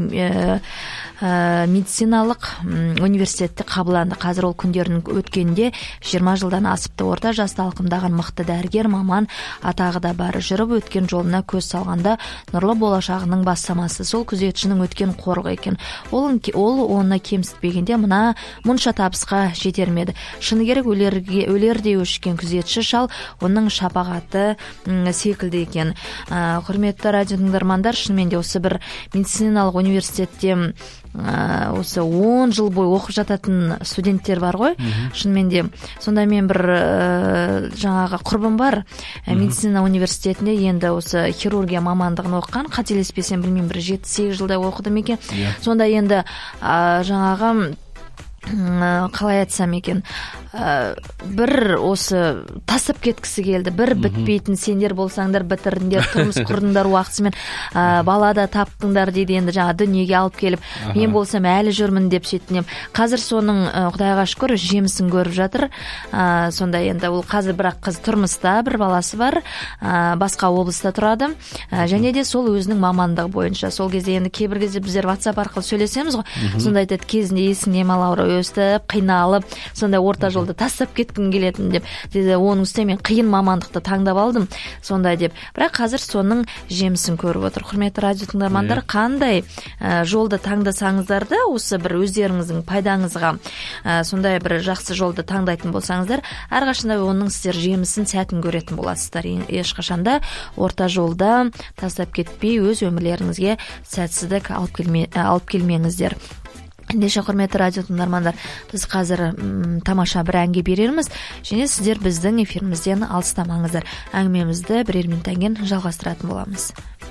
S4: медициналық университетті қабылданды. Қазір ол күндерінің өткенде жиырма жылдан асыпты. Орта жаста алқымдаған мықты дәрігер маман атағы да бар. Жүріп өткен жолына көз салғанда нұрлы болашағының бастамасы. Сол күзетшінің өткен қорығы екен. Ол, ол оны кемсітпегенде мына мұнша табысқа жетермеді. Шыны керек, өлерге өлердей өшкен күзетші шал, оның шапағаты секілді екен. Құрметті радио тыңдармандар, шынымен де осы бір медициналық университетте осы он жыл бойы оқып жататын студенттер бар ғой. Шынымен де сонда мен бір жаңағы құрбым бар, медицина университетінде енді осы хирургия мамандығын оқыған, қателеспесем білмеймін бір жеті сегіз жылдай оқыды ма екен. Сонда енді жаңағы қалай айтсам екен, бір осы тасып кеткісі келді, бір бітпейтін, сендер болсаңдар бітірдіңдер, тұрмыс құрдыңдар уақытысымен, балада таптыңдар дейді, енді жаңа дүниеге алып келіп, мен болсам әлі жүрмін деп сөйтінем. Қазір соның Құдайға шүкір жемісін көріп жатыр. Сонда енді ол қазір бірақ қыз тұрмыста, бір баласы бар, басқа облыста тұрады, және де сол өзінің мамандығы бойынша. Сол кезде енді кейбір кезде біздер WhatsApp арқылы сөйлесеміз ғой, сонда айтады, кезінде есіңде ме Лаура, өстіп, қиналып, сондай орта жолда тастап кеткім келетін деп, деді, оның үстіне мен қиын мамандықты таңдап алдым, сондай деп. Бірақ қазір соның жемісін көріп отыр. Құрметті радио тыңдармандар, қандай жолды таңдасаңыздар да, осы бір өздеріңіздің пайдаңызға сондай бір жақсы жолды таңдайтын болсаңыздар, әрқашанда оның сіздер жемісін, сәтін көретін боласыздар. Ешқашанда орта жолда тастап кетпей, өз өмірлеріңізге сәтсіздік алып келме, алып келмеңіздер. Ендеше құрметті радио тыңдармандар, біз қазір м, тамаша бір әнге берерміз, және сіздер біздің эфирімізден алыстамаңыздар. Әңгімемізді бірер минуттан кейін жалғастыратын боламыз.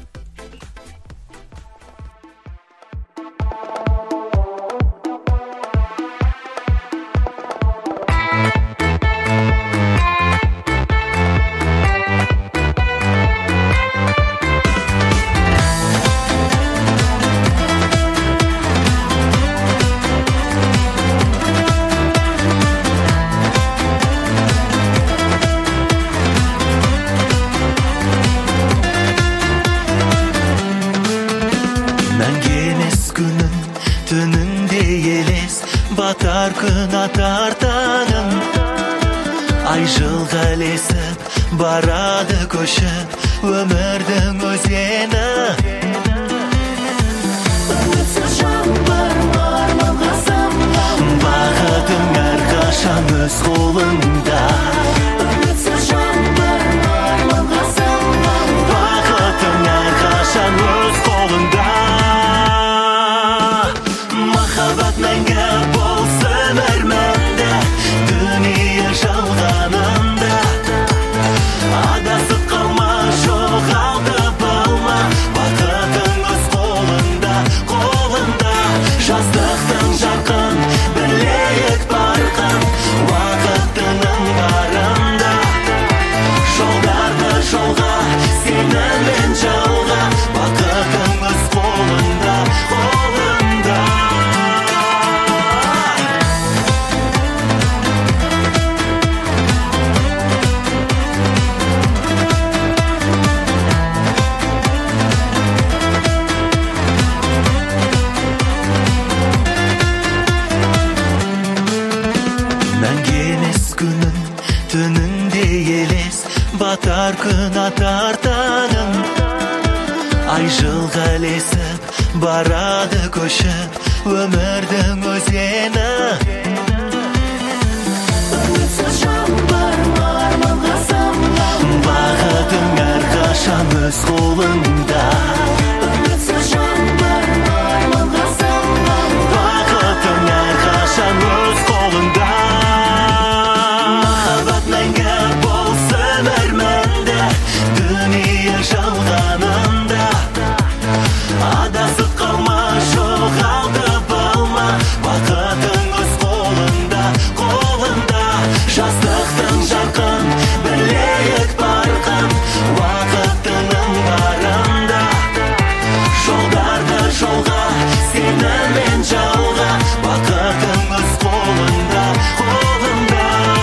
S5: Күн атар таңым, ай жылға ілесіп, барады көшіп, өмірдің өзені. Үмітсіз жаңбыр арманға самғап, бақытың әрқашан өз қолыңда. Үмітсіз жаңбыр арманға самғап, бақытың әрқашан өз қолыңда. Махаббат мәңгі болсын әрмәнді, дүние жалғанында. Адасып қалма, жоғалтып алма, бақытың өз қолында, қолында. Жастықтың жарқын, білейік барқын, уақытының барында. Жолдарды жолға, сенімен жалға, бақытың өз қолында, қолында. Батар күн атар таңым, ай жылға ілесіп, барады көшіп, өмірдің өзені. Үмітсіз жаңбыр арманға самғап, бақытың әрқашан өз қолыңда. Үмітсіз жаңбыр арманға самғап, бақытың әрқашан өз қолыңда. Махаббат мәңгі болсын әрмәнді, дүние жалғанында. Адасып қалма, жоғалтып алма, бақытың өз қолында, қолында. Жастықтың жарқын, білейік барқын, уақытының барында. Жолдарды жолға, сенімен жалға, бақытың өз қолында, қолында.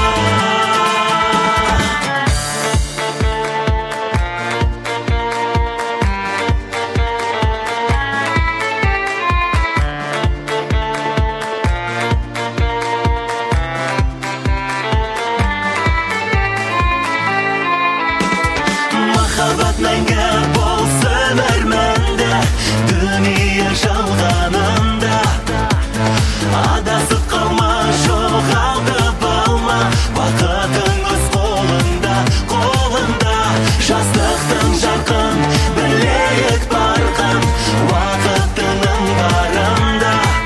S5: Махаббат мәңгі болсын әрмәнді, дүние жалғанында. Адасып қалма, жоғалтып алма, бақытың өз қолында, қолында. Жастықтың жарқын, білейік барқын, уақытының барында.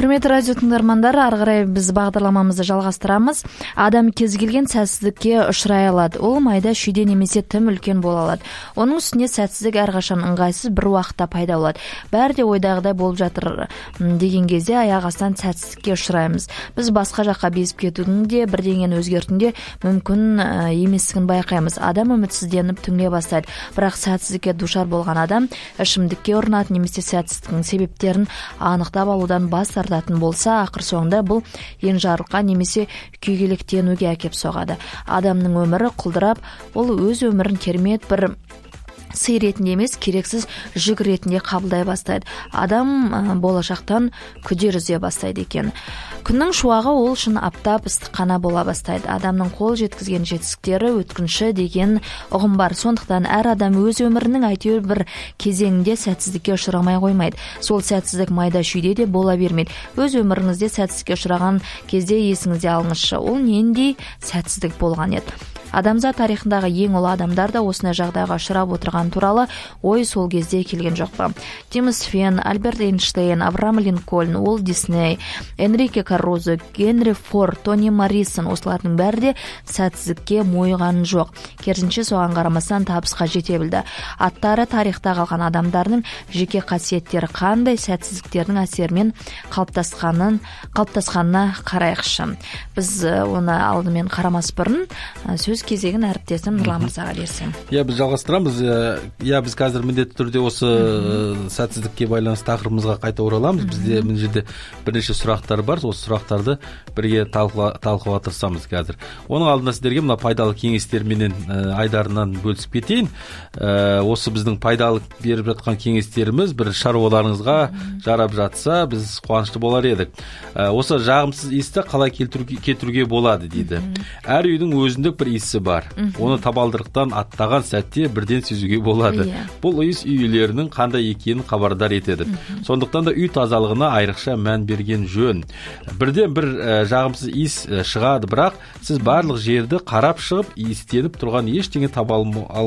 S4: Құрметті радио тыңдармандар, ары қарай біз бағдарламамызды жалғастырамыз. Адам кез келген сәтсіздікке ұшырай алады. Ол майда шүйде немесе тым үлкен бола алады. Оның үстіне сәтсіздік әрқашан ыңғайсыз бір уақытта пайда болады. Бәрі де ойдағыдай болып жатыр деген кезде аяқ астынан сәтсіздікке ұшыраймыз. Біз басқа жаққа безіп кетудің де бірдеңені өзгертуінде мүмкін еместігін байқаймыз. Адам үмітсізденіп түңіле бастайды. Бірақ сәтсіздікке душар болған адам ішімдікке ұрынады немесе сәтсіздіктің себептерін анықтап алудан бас тартатын болса, ақыр соңында бұл енжарлыққа немесе күйгелектенуге әкеп соғады. Адамның өмірі құлдырап, ол өз өмірін керемет бір сый ретінде емес, керексіз жүк ретінде қабылдай бастайды. Адам болашақтан күдер үзе бастайды екен. Күннің шуағы ол үшін аптап ыстық қана бола бастайды. Адамның қол жеткізген жетістіктері өткінші деген ұғым бар. Сондықтан әр адам өз өмірінің әйтеуір бір кезеңінде сәтсіздікке ұшырамай қоймайды. Сол сәтсіздік майда шүйде де бола бермейді. Өз өміріңізде сәтсіздікке ұшыраған кезде есіңізде алыңызшы, ол нендей сәтсіздік болған еді. Адамзат тарихындағы ең ұлы адамдар да осындай жағдайға ұшырап отырған туралы ой сол кезде келген жоқ па? Томас Фен, Альберт Эйнштейн, Авраам Линкольн, Уолт Дисней, Энрике Каррузо, Генри Форд, Тони Моррисон, осылардың бәрі де сәтсіздікке мойыған жоқ. Керісінше соған қарамастан табысқа жете білді. Аттары тарихта қалған адамдардың жеке қасиеттері қандай сәтсіздіктердің әсерімен қалыптасқанын қалыптасқанына қарайықшы. Біз оны алдымен қарамас бұрын сөз кезегін әріптесім Нұрлан мырзаға берсем.
S1: Иә, біз жалғастырамыз. Иә, біз қазір міндетті түрде осы сәтсіздікке байланысты тақырыбымызға қайта ораламыз. Бізде мына жерде бірнеше сұрақтар бар. Осы сұрақтарды бірге талқылауға тырысамыз қазір. Оның алдында сіздерге мына пайдалы кеңестерменен айдарынан бөлісіп кетейін. Осы біздің пайдалы беріп жатқан кеңестеріміз бір шаруаларыңызға жарап жатса, біз қуанышты болар едік. Осы жағымсыз иісті қалай кетіруге болады дейді. Әр үйдің өзіндік бір иісі бар. Оны табалдырықтан аттаған сәтте бірден сезуге болады. Бұл иіс үй иелерінің қандай екенін хабардар етеді. Сондықтан да үй тазалығына айрықша мән берген жөн. Бірден бір жағымсыз иіс шығады, бірақ сіз барлық жерді қарап шығып, иістеніп тұрған ештеңе таба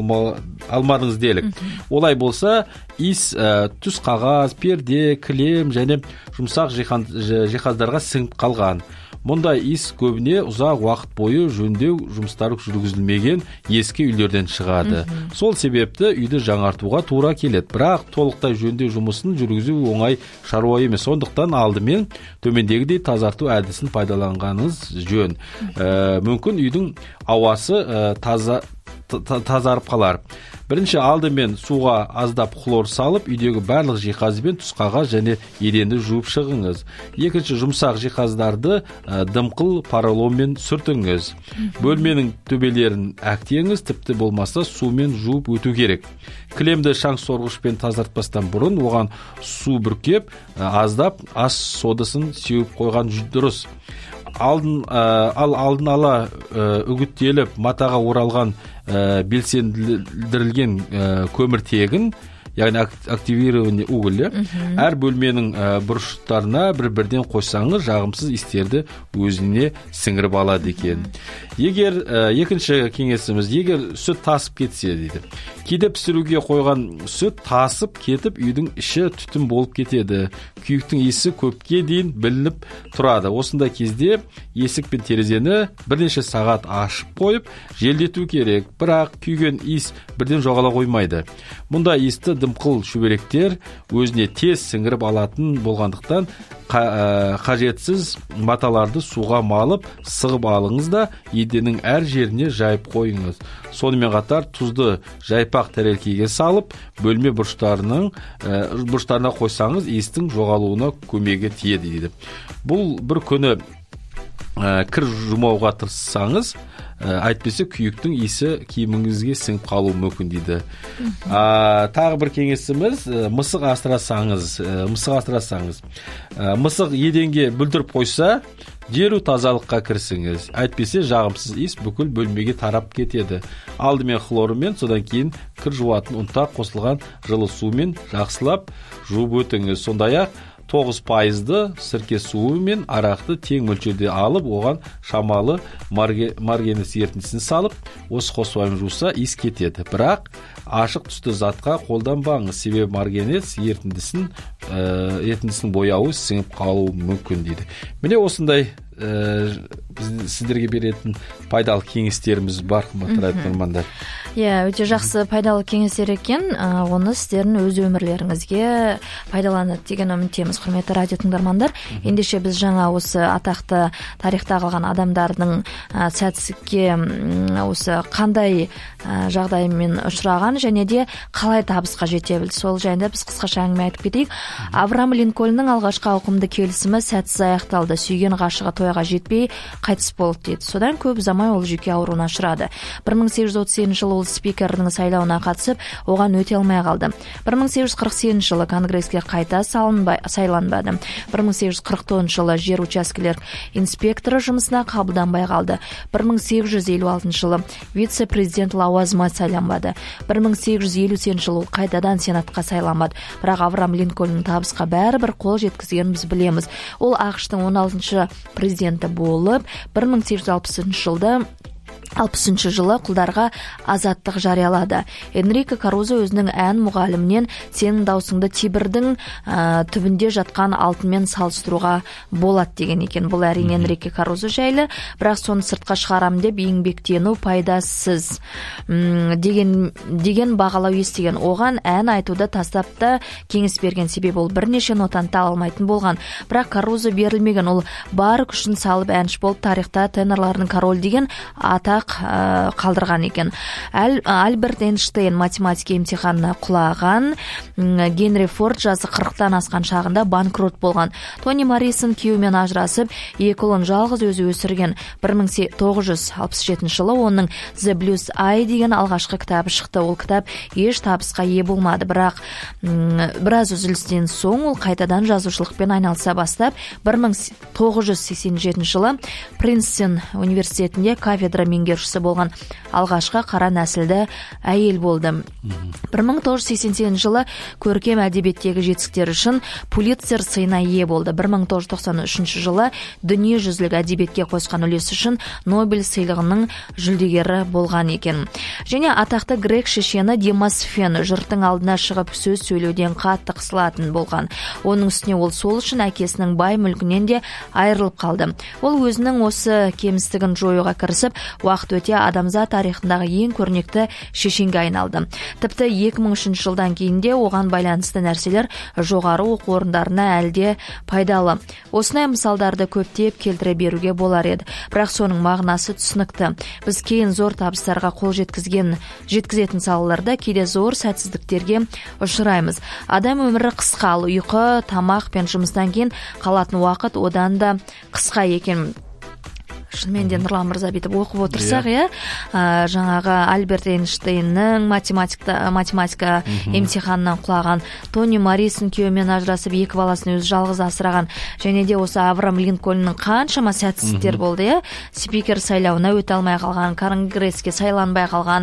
S1: алмадыңыз делік. Олай болса, иіс түс қағаз, перде, кілем және жұмсақ жиһаздарға сіңіп қалған. Мұндай иіс көбіне ұзақ уақыт бойы жөндеу жұмыстары жүргізілмеген ескі үйлерден шығады. Сол себепті үйді жаңартуға тура келеді. Бірақ толықтай жөндеу жұмысын жүргізу оңай шаруа емес. Сондықтан алдымен төмендегідей тазарту әдісін пайдаланғаныңыз жөн. Мүмкін үйдің ауасы таза тазарып қалар. Бірінші алдымен суға аздап хлор салып, үйдегі барлық жиһазбен тұсқағаз және еденді жуып шығыңыз. Екінші, жұмсақ жиһаздарды дымқыл поролонмен сүртіңіз. Бөлменің төбелерін әктеңіз, тіпті болмаса сумен жуып өту керек. Кілемді шаң сорғышпен тазартпастан бұрын оған су бүркеп, аздап ас содасын сеуіп қойған дұрыс. Алдын, ал алдын ала үгіттеліп матаға оралған белсендірілген көміртегін, яғни активирование уголя, әр бөлменің бұрыштарына бір-бірден қойсаңыз, жағымсыз иістерді өзіне сіңіріп алады екен. Егер екінші кеңесіміз, егер сүт тасып кетсе дейді. Кейде пісіруге қойған сүт тасып кетіп, үйдің іші түтін болып кетеді. Күйіктің иісі көпке дейін білініп тұрады. Осындай кезде есік пен терезені бірнеше сағат ашып қойып, желдету керек. Бірақ күйген иіс бірден жоғала қоймайды. Мұнда иісті дымқыл шүберектер өзіне тез сіңіріп алатын болғандықтан қажетсіз маталарды суға малып сығып алыңыз да еденнің әр жеріне жайып қойыңыз. Сонымен қатар тұзды жайпақ тәрелкеге салып бөлме бұрыштарының бұрыштарына қойсаңыз иістің жоғалуына көмегі тиеді дейді. Бұл бір күні кір жумауға тырыссаңыз, әйтпесе күйіктің иісі киіміңізге сіңіп қалуы мүмкін дейді. Тағы бір кеңесіміз, мысық асырасаңыз, мысық асырасаңыз, мысық еденге бүлдіріп қойса, дереу тазалыққа кірісіңіз. Әйтпесе жағымсыз иіс бүкіл бөлмеге тарап кетеді. Алдымен хлормен, содан кейін кір жуатын ұнтақ қосылған жылы сумен жақсылап жуып өтіңіз. Сондай-ақ тоғыз пайызды сірке суы мен арақты тең мөлшерде алып, оған шамалы марганец ерітіндісін салып, осы қосумен жуса иіс кетеді. Бірақ ашық түсті затқа қолданбаңыз, себебі марганец ерітіндісін этностың бояуы сіңіп қалуы мүмкін дейді. Міне осындай сіздерге беретін пайдалы кеңестеріміз бар, қымбатты радио тыңдармандар.
S4: Иә, өте жақсы пайдалы кеңестер екен. Оны сіздердің өз өмірлеріңізге пайдаланады деген үміттеміз, құрметті радио тыңдармандар. Ендеше біз жаңа осы атақты тарихта қалған адамдардың сәтсіздікке осы қандай жағдаймен ұшыраған және де қалай табысқа жете білді, сол жайында біз қысқаша әңгіме айтып кетейік. Авраам Линкольнның алғашқы ауқымды келісімі сәтсіз аяқталды. Сүйген ғашығы тойға жетпей қайтыс болды деді. Содан көп ұзамай ол жүйке ауруына ұшырады. бір мың сегіз жүз отыз сегізінші жылы ол спикердің сайлауына қатысып, оған өте алмай қалды. бір мың сегіз жүз қырық сегізінші жылы конгресске қайта сайланбады. бір мың сегіз жүз қырық тоғызыншы жылы жер учаскелер инспекторы жұмысына қабылданбай қалды. бір мың сегіз жүз елу алтыншы жылы вице-президент лауазымына сайланбады. бір мың сегіз жүз елу сегізінші жылы ол қайтадан сенатқа сайланбады. Бірақ Авраам Линкольнның табысқа бәрібір қол жеткізгенін біз білеміз. Ол ақш-тың он алтыншы президенті болып, бір мың сегіз жүз алпысыншы жылда алпысыншы жылы құлдарға азаттық жариялады. Энрико Карузо өзінің ән мұғалімінен сенің даусыңды Тибрдің ә, түбінде жатқан алтынмен салыстыруға болады деген екен. Бұл әрине Энрико Карузо жайлы, бірақ соны сыртқа шығарам деп еңбектену пайдасыз деген деген бағалау естіген. Оған ән айтуды тастапта кеңес берген, себебі ол бірнеше нотаны ала алмайтын болған. Бірақ Карузо берілмеген, ол бар күшін салып әнші болып тарихта тенорлардың король деген ата қалдырған екен. Әл, Альберт Эйнштейн математика емтиханына құлаған. Генри Форд жасы қырықтан асқан шағында банкрот болған. Тони Морисон күйеуімен ажырасып, екі ұлын жалғыз өзі өсірген. бір мың тоғыз жүз алпыс жетінші жылы оның The Blues Eye деген алғашқы кітабы шықты. Ол кітап еш табысқа ие болмады, бірақ біраз үзілістен соң ол қайтадан жазушылықпен айналыса бастап, бір мың тоғыз жүз сексен жетінші жылы Принстон университетінде кафедра меңгерушісі болған алғашқы қара нәсілді әйел болды. бір мың тоғыз жүз сексен сегізінші жылы көркем әдебиеттегі жетістіктері үшін Пулитцер сыйына ие болды. бір мың тоғыз жүз тоқсан үшінші жылы дүниежүзілік әдебиетке қосқан үлесі үшін Нобель сыйлығының жүлдегері болған екен. Және атақты грек шешені Демосфен жұрттың алдына шығып сөз сөйлеуден қатты қысылатын болған. Оның үстіне ол сол үшін әкесінің бай мүлкінен де айырылып қалды. Ол өзінің осы кемістігін жоюға кірісіп, уақыт өте адамзат тарихындағы ең көрнекті шешенге айналды. Тіпті екі мың үшінші жылдан кейін де оған байланысты нәрселер жоғары оқу орындарына әлде пайдалы. Осындай мысалдарды көптеп келтіре беруге болар еді, бірақ соның мағынасы түсінікті. Біз кейін зор табыстарға қол жеткізген жеткізетін салаларда кейде зор сәтсіздіктерге ұшыраймыз. Адам өмірі қысқа, ұйқы, тамақ пен жұмыстан кейін қалатын уақыт одан да қысқа екен. Шынымен де Нұрлан мырза бүйтіп оқып отырсақ, иә, жаңағы Альберт Эйнштейннің математика математика емтиханынан құлаған, Тони Морисон күйеуімен ажырасып, екі баласын өзі жалғыз асыраған, және де осы Авраам Линкольнның қаншама сәтсіздіктер болды, иә. Спикер сайлауына өте алмай қалған, конгресске сайланбай қалған,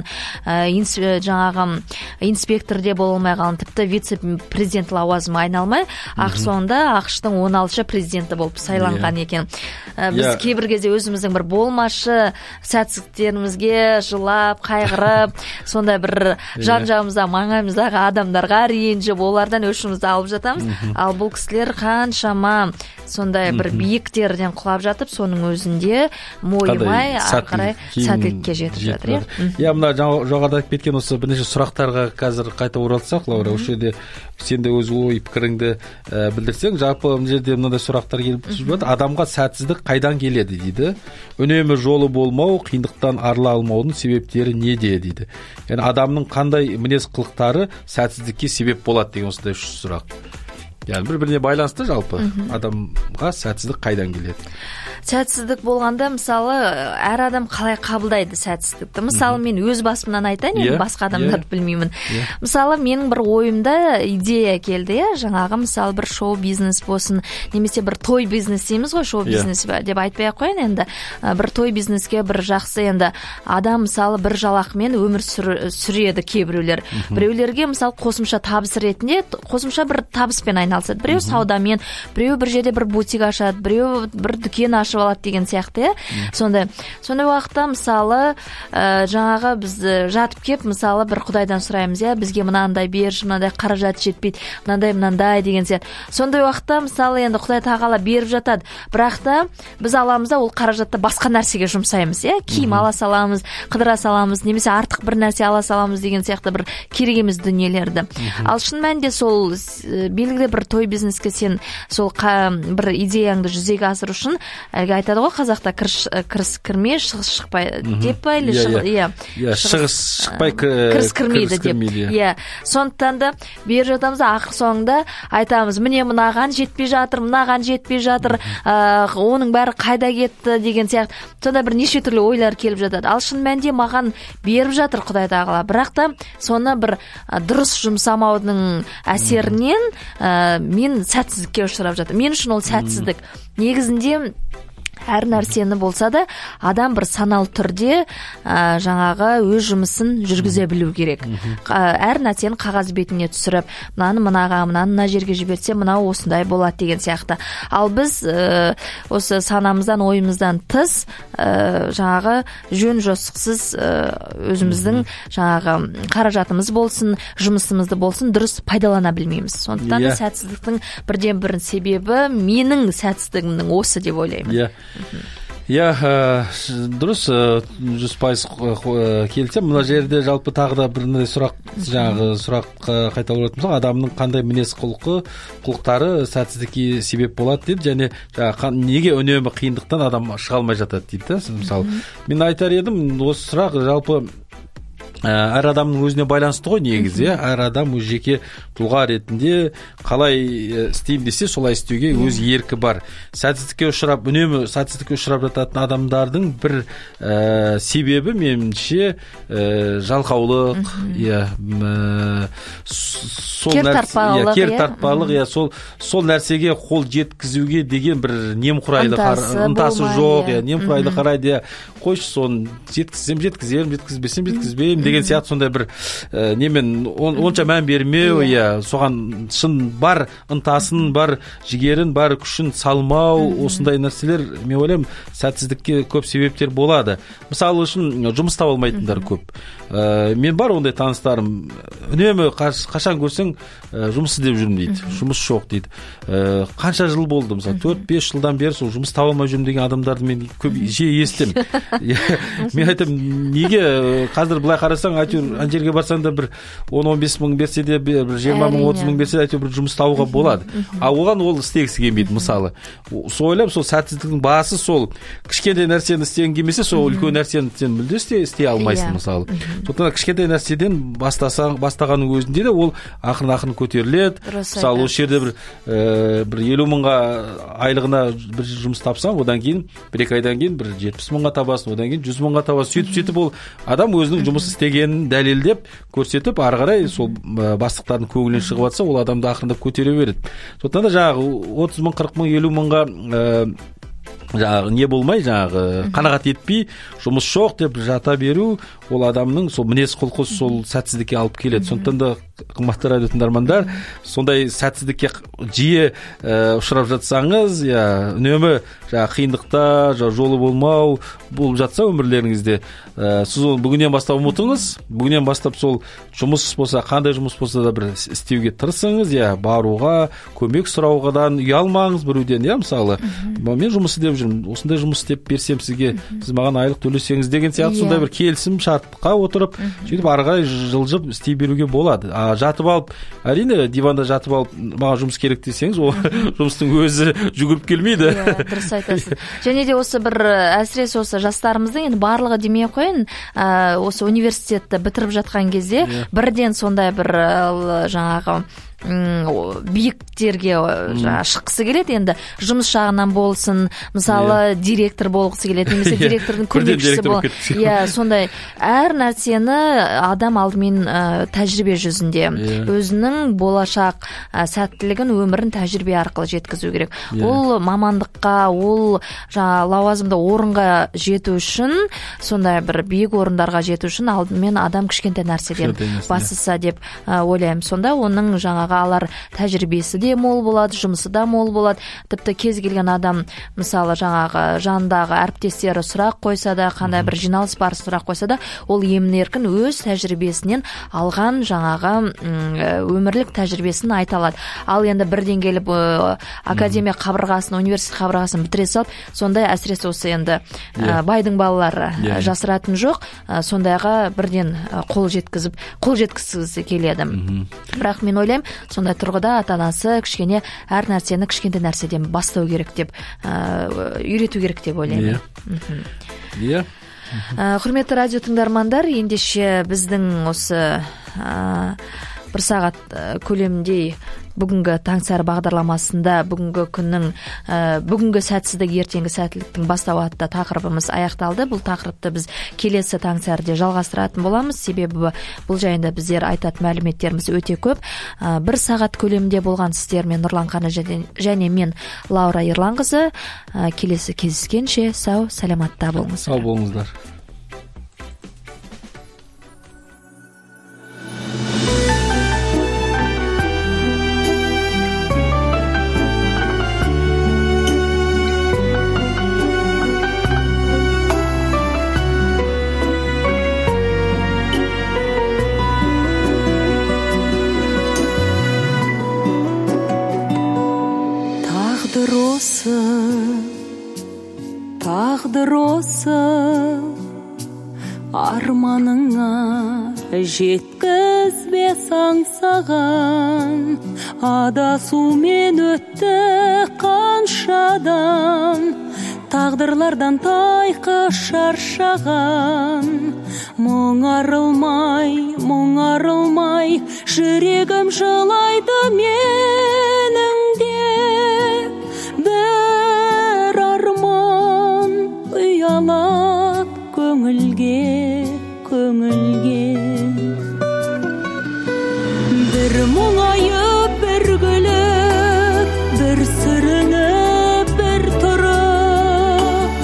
S4: жаңағы инспектор де бола алмай қалған, тіпті вице-президент лауазымына айналмай, ақш соңында ақш-тың он алтыншы президенті болып сайланған екен. Біз кейбір кезде өзіміздің бір болмашы сәтсіздіктерімізге жылап, қайғырып, сондай бір жан-жағымызда, маңайымыздағы адамдарға ренжіп, олардан өшімізді алып жатамыз. Ал бұл кісілер қаншама сондай бір биіктерден құлап жатып, соның өзінде мойымай ақырай сәттілікке жетіп жатыр.
S1: Иә, мына жоғарыда айтып кеткен осы бірнеше сұрақтарға қазір қайта оралсақ, Лаура, осы жерде сен де өз ой пікіріңді білдірсең, жалпы мына жерде мынандай сұрақтар келіп жатыр. Адамға сәтсіздік қайдан келеді дейді. Үнемі жолы болмау, қиындықтан арыла алмаудың себептері неде дейді. Яғни адамның қандай мінез қылықтары сәтсіздікке себеп болады деген осындай үш сұрақ. Яғни бір-біріне байланысты жалпы адамға сәтсіздік қайдан келеді?
S4: Сәтсіздік болғанда, мысалы, әр адам қалай қабылдайды сәтсіздікті. Мысалы, мен өз басымнан айтайын, yeah, басқа адамдарды yeah. білмеймін. Yeah. Мысалы, менің бір ойымда идея келді, иә, жаңағы, мысалы, бір шоу-бизнес болсын, немесе бір той бизнес дейміз ғой, шоу-бизнес yeah. деп айтпай қойын енді. Бір той бизнеске бір жақсы енді адам, мысалы, бір жалақымен өмір сүр, сүреді кейбіреулер. Біреулерге, мысалы, қосымша табыс ретінде, қосымша бір табыспен айналысады. Біреу саудамен, біреу бір жерде бір бутик ашады, біреу бір дүкен ашып ашып алады деген сияқты, сондай сондай уақытта мысалы жаңағы біз жатып кеп мысалы бір Құдайдан сұраймыз, иә, бізге мынандай берші, мынандай қаражат жетпейді, мынандай мынандай деген сияқты. Сондай уақытта мысалы енді Құдай тағала беріп жатады, бірақ та біз аламыз да ол қаражатты басқа нәрсеге жұмсаймыз, иә, киім ала саламыз, қыдыра саламыз, немесе артық бір нәрсе ала саламыз деген сияқты бір керек емес дүниелерді. Ал шын мәнінде сол белгілі бір той бизнеске сен сол бір идеяңды жүзеге асыру үшін, әлгі айтады ғой қазақта, кіріс кірмей шығыс шықпай деп па, или
S1: шығыс шықпай
S4: кіріс кірмейді деп. Иә, сондықтан да беріп жатамыз, ақыр соңында айтамыз, міне мынаған жетпей жатыр, мынаған жетпей жатыр, оның бәрі қайда кетті деген сияқты. Сонда бір неше түрлі ойлар келіп жатады. Ал шын мәнінде маған беріп жатыр Құдай тағала, бірақ та соны бір дұрыс жұмсамаудың әсерінен мен сәтсіздікке ұшырап жатырмын. Мен үшін ол сәтсіздік. Негізінде әр нәрсені болса да адам бір саналы түрде ә, жаңағы өз жұмысын жүргізе білу керек. Әр нәрсені қағаз бетіне түсіріп, мынаны мынаға, мынаны мына жерге жіберсе, мынау осындай болады деген сияқты. Ал біз ә, осы санамыздан, ойымыздан тыс ә, жаңағы жөн жосықсыз ә, өзіміздің жаңағы қаражатымыз болсын, жұмысымызды болсын дұрыс пайдалана білмейміз. Сондықтан да сәтсіздіктің бірден бір себебі менің сәтсіздігімнің осы деп ойлаймын.
S1: Иә. Иә, дұрыс, жүз пайыз келісем. Мына жерде жалпы тағы да бірнеше сұрақ, жаңағы сұрақ қайталап отырмыз, адамның қандай мінез құлқы, құлықтары сәтсіздікке себеп болады дейді, және жаңағы неге үнемі қиындықтан адам шыға алмай жатады дейді. Мысалы, мен айтар едім, осы сұрақ жалпы әр адамның өзіне байланысты ғой негізі, әр адам өз жеке тұлға ретінде қалай істеймін десе солай істеуге өз еркі бар. Сәтсіздікке ұшырап, үнемі сәтсіздікке ұшырап жататын адамдардың бір ә, себебі меніңше ә, жалқаулық, иә,
S4: кер тартпалық,
S1: кер тартпалық, иә, сол сол нәрсеге қол жеткізуге деген бір немқұрайлы ынтасы жоқ, иә, немқұрайлы қарайды, қойшы соны жеткізсем жеткіземін, жеткізбесем жеткізбеймін деген сияқты сондай бір ә, немен он, онша мән бермеу, иә, соған шын бар ынтасын, бар жігерін, бар күшін салмау, осындай нәрселер мен ойлаймын сәтсіздікке көп себептер болады. Мысалы үшін жұмыс таба алмайтындар көп. Ә, мен бар ондай таныстарым, үнемі қашан көрсең ә, жұмыс іздеп жүрмін дейді, жұмыс жоқ дейді. Ә, қанша жыл болды, мысалы төрт бес жылдан бері сол жұмыс таба алмай жүрмін деген адамдарды мен көп жиі естимін. Мен айтамын, неге қазір былай қарасаң, әйтеуір ана жерге барсаң да бір он он бес мың берсе де, бір жиырма мың отыз мың берсе де әйтеуір бір жұмыс табуға болады. А оған ол істегісі келмейді, мысалы. Сол ойлап, сол сәтсіздіктің басы сол кішкентай нәрсені істегің келмесе, сол үлкен нәрсені сен мүлде істей алмайсың, мысалы. Сондықтан кішкентай нәрседен бастасаң, бастағанның өзінде де ол ақырын-ақырын көтеріледі. Мысалы, осы жерде бір ә, бір елу мыңға айлығына бір жұмыс тапсаң, одан кейін бір екі айдан кейін бір жетпіс мыңға табасың, одан кейін жүз мыңға табасың. Сөйтіп-сөйтіп ол адам өзінің жұмыс істегенін дәлелдеп, көрсетіп, ары қарай сол бастықтардың көңілінен шығып жатса, ол адамды ақырындап көтере береді. Сондықтан да жаңағы отыз мың, қырық мың, елу мыңға ә, жаңағы не болмай, жаңағы қанағат етпей, жұмыс жоқ деп жата беру, ол адамның сол мінез құлқы сол сәтсіздікке алып келеді. Сондықтан да қымбатты радио тыңдармандар, сондай сәтсіздікке жиі ә, ұшырап жатсаңыз, я, үнемі жаңағы қиындықта жолы болмау болып жатса өмірлеріңізде, ә, сіз оны бүгіннен бастап ұмытыңыз, бүгіннен бастап сол жұмыс болса, қандай жұмыс болса да бір істеуге тырысыңыз, я, баруға, көмек сұрауғадан ұялмаңыз біреуден, я, мысалы, мен жұмыс істеп жүрмін, осындай жұмыс істеп берсем сізге, сіз маған айлық төлесеңіз деген сияқты сондай бір келісім шартқа отырып, сөйтіп ары қарай жылжып істей беруге болады. А жатып алып, әрине диванда жатып алып маған жұмыс керек десеңіз, ол жұмыстың өзі жүгіріп келмейді.
S4: Иә, дұрыс айтасың. Және де осы бір әсіресе осы жастарымыздың, енді барлығы демей ақ қояйын, осы университетті бітіріп жатқан кезде бірден сондай бір жаңағы биіктерге шыққысы келеді, енді жұмыс жағынан болсын, мысалы директор болғысы келеді, немесе директордың көмекшісі бол. Иә, сондай әр нәрсені адам алдымен тәжірибе жүзінде өзінің болашақ сәттілігін, өмірін тәжірибе арқылы жеткізу керек. Ол мамандыққа, ол жаңа лауазымды орынға жету үшін, сондай бір биік орындарға жету үшін алдымен адам кішкентай нәрседен басыса деп ойлаймын. Сонда оның жаңа жаңағы алар тәжірибесі де мол болады, жұмысы да мол болады. Тіпті кез келген адам мысалы жаңағы жанындағы әріптестері сұрақ қойса да, қандай бір жиналыс бар сұрақ қойса да, ол емін-еркін өз тәжірибесінен алған жаңағы өмірлік тәжірибесін айта алады. Ал енді бірден келіп академия қабырғасын, университет қабырғасын бітіре салып, сондай әсіресе осы енді байдың балалары жасыратын жоқ, сондайға бірден қол жеткізіп, қол жеткізгісі келеді. Бірақ мен ойлаймын, сондай тұрғыда ата-анасы кішкене әр нәрсені кішкентай нәрседен бастау керек деп, үйрету керек деп ойлаймын.
S1: Иә.
S4: Құрметті радио тыңдармандар, ендеше біздің осы бір сағат көлемінде бүгінгі таңсәрі бағдарламасында бүгінгі күннің бүгінгі сәтсіздік ертеңгі сәттіліктің бастауы атты тақырыбымыз аяқталды. Бұл тақырыпты біз келесі таңсәріде жалғастыратын боламыз. Себебі бұл жайында біздер айтатын мәліметтеріміз өте көп. Бір сағат көлемінде болған сіздермен Нұрлан Қаны және мен Лаура Ерланқызы. Келесі кездескенше сау, саламатта болыңыздар.
S1: Сау болыңыздар.
S2: Тағдыр осы арманыңа жеткізбес аңсаған, адасумен өтті қаншадан, тағдырлардан тайқы шаршаған. Мұң арылмай, мұң арылмай, жүрегім жылайды менің де. Бір арман ұялат көңілге, көңілге. Бір мұңайып, бір күліп, бір сүрініп, бір тұрып,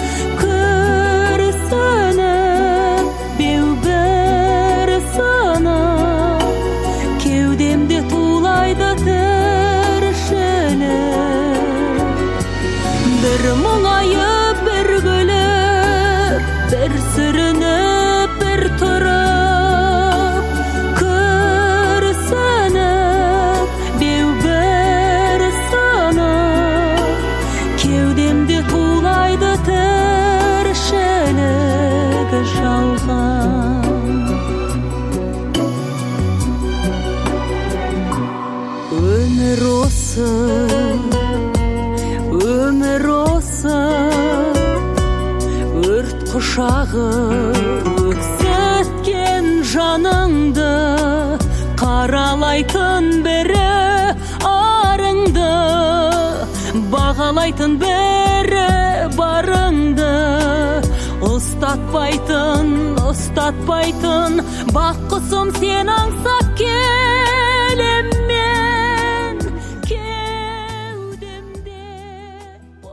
S2: күрсініп, беу бір сынып, кеудемде тулайды тіршілік. Бір мұңайып, бір күліп, бір сүрініп, бір тұрып, күрсініп, беу бір сынып, кеудемде тулайды тіршілік жалған. Өмір осы, өмір осы, өрт құшағы өксіткен жаныңды, қаралайтын бірі арыңды, бағалайтын бірі барыңды, ұстатпайтын, ұстатпайтын бақ құсым сен аңсап кел.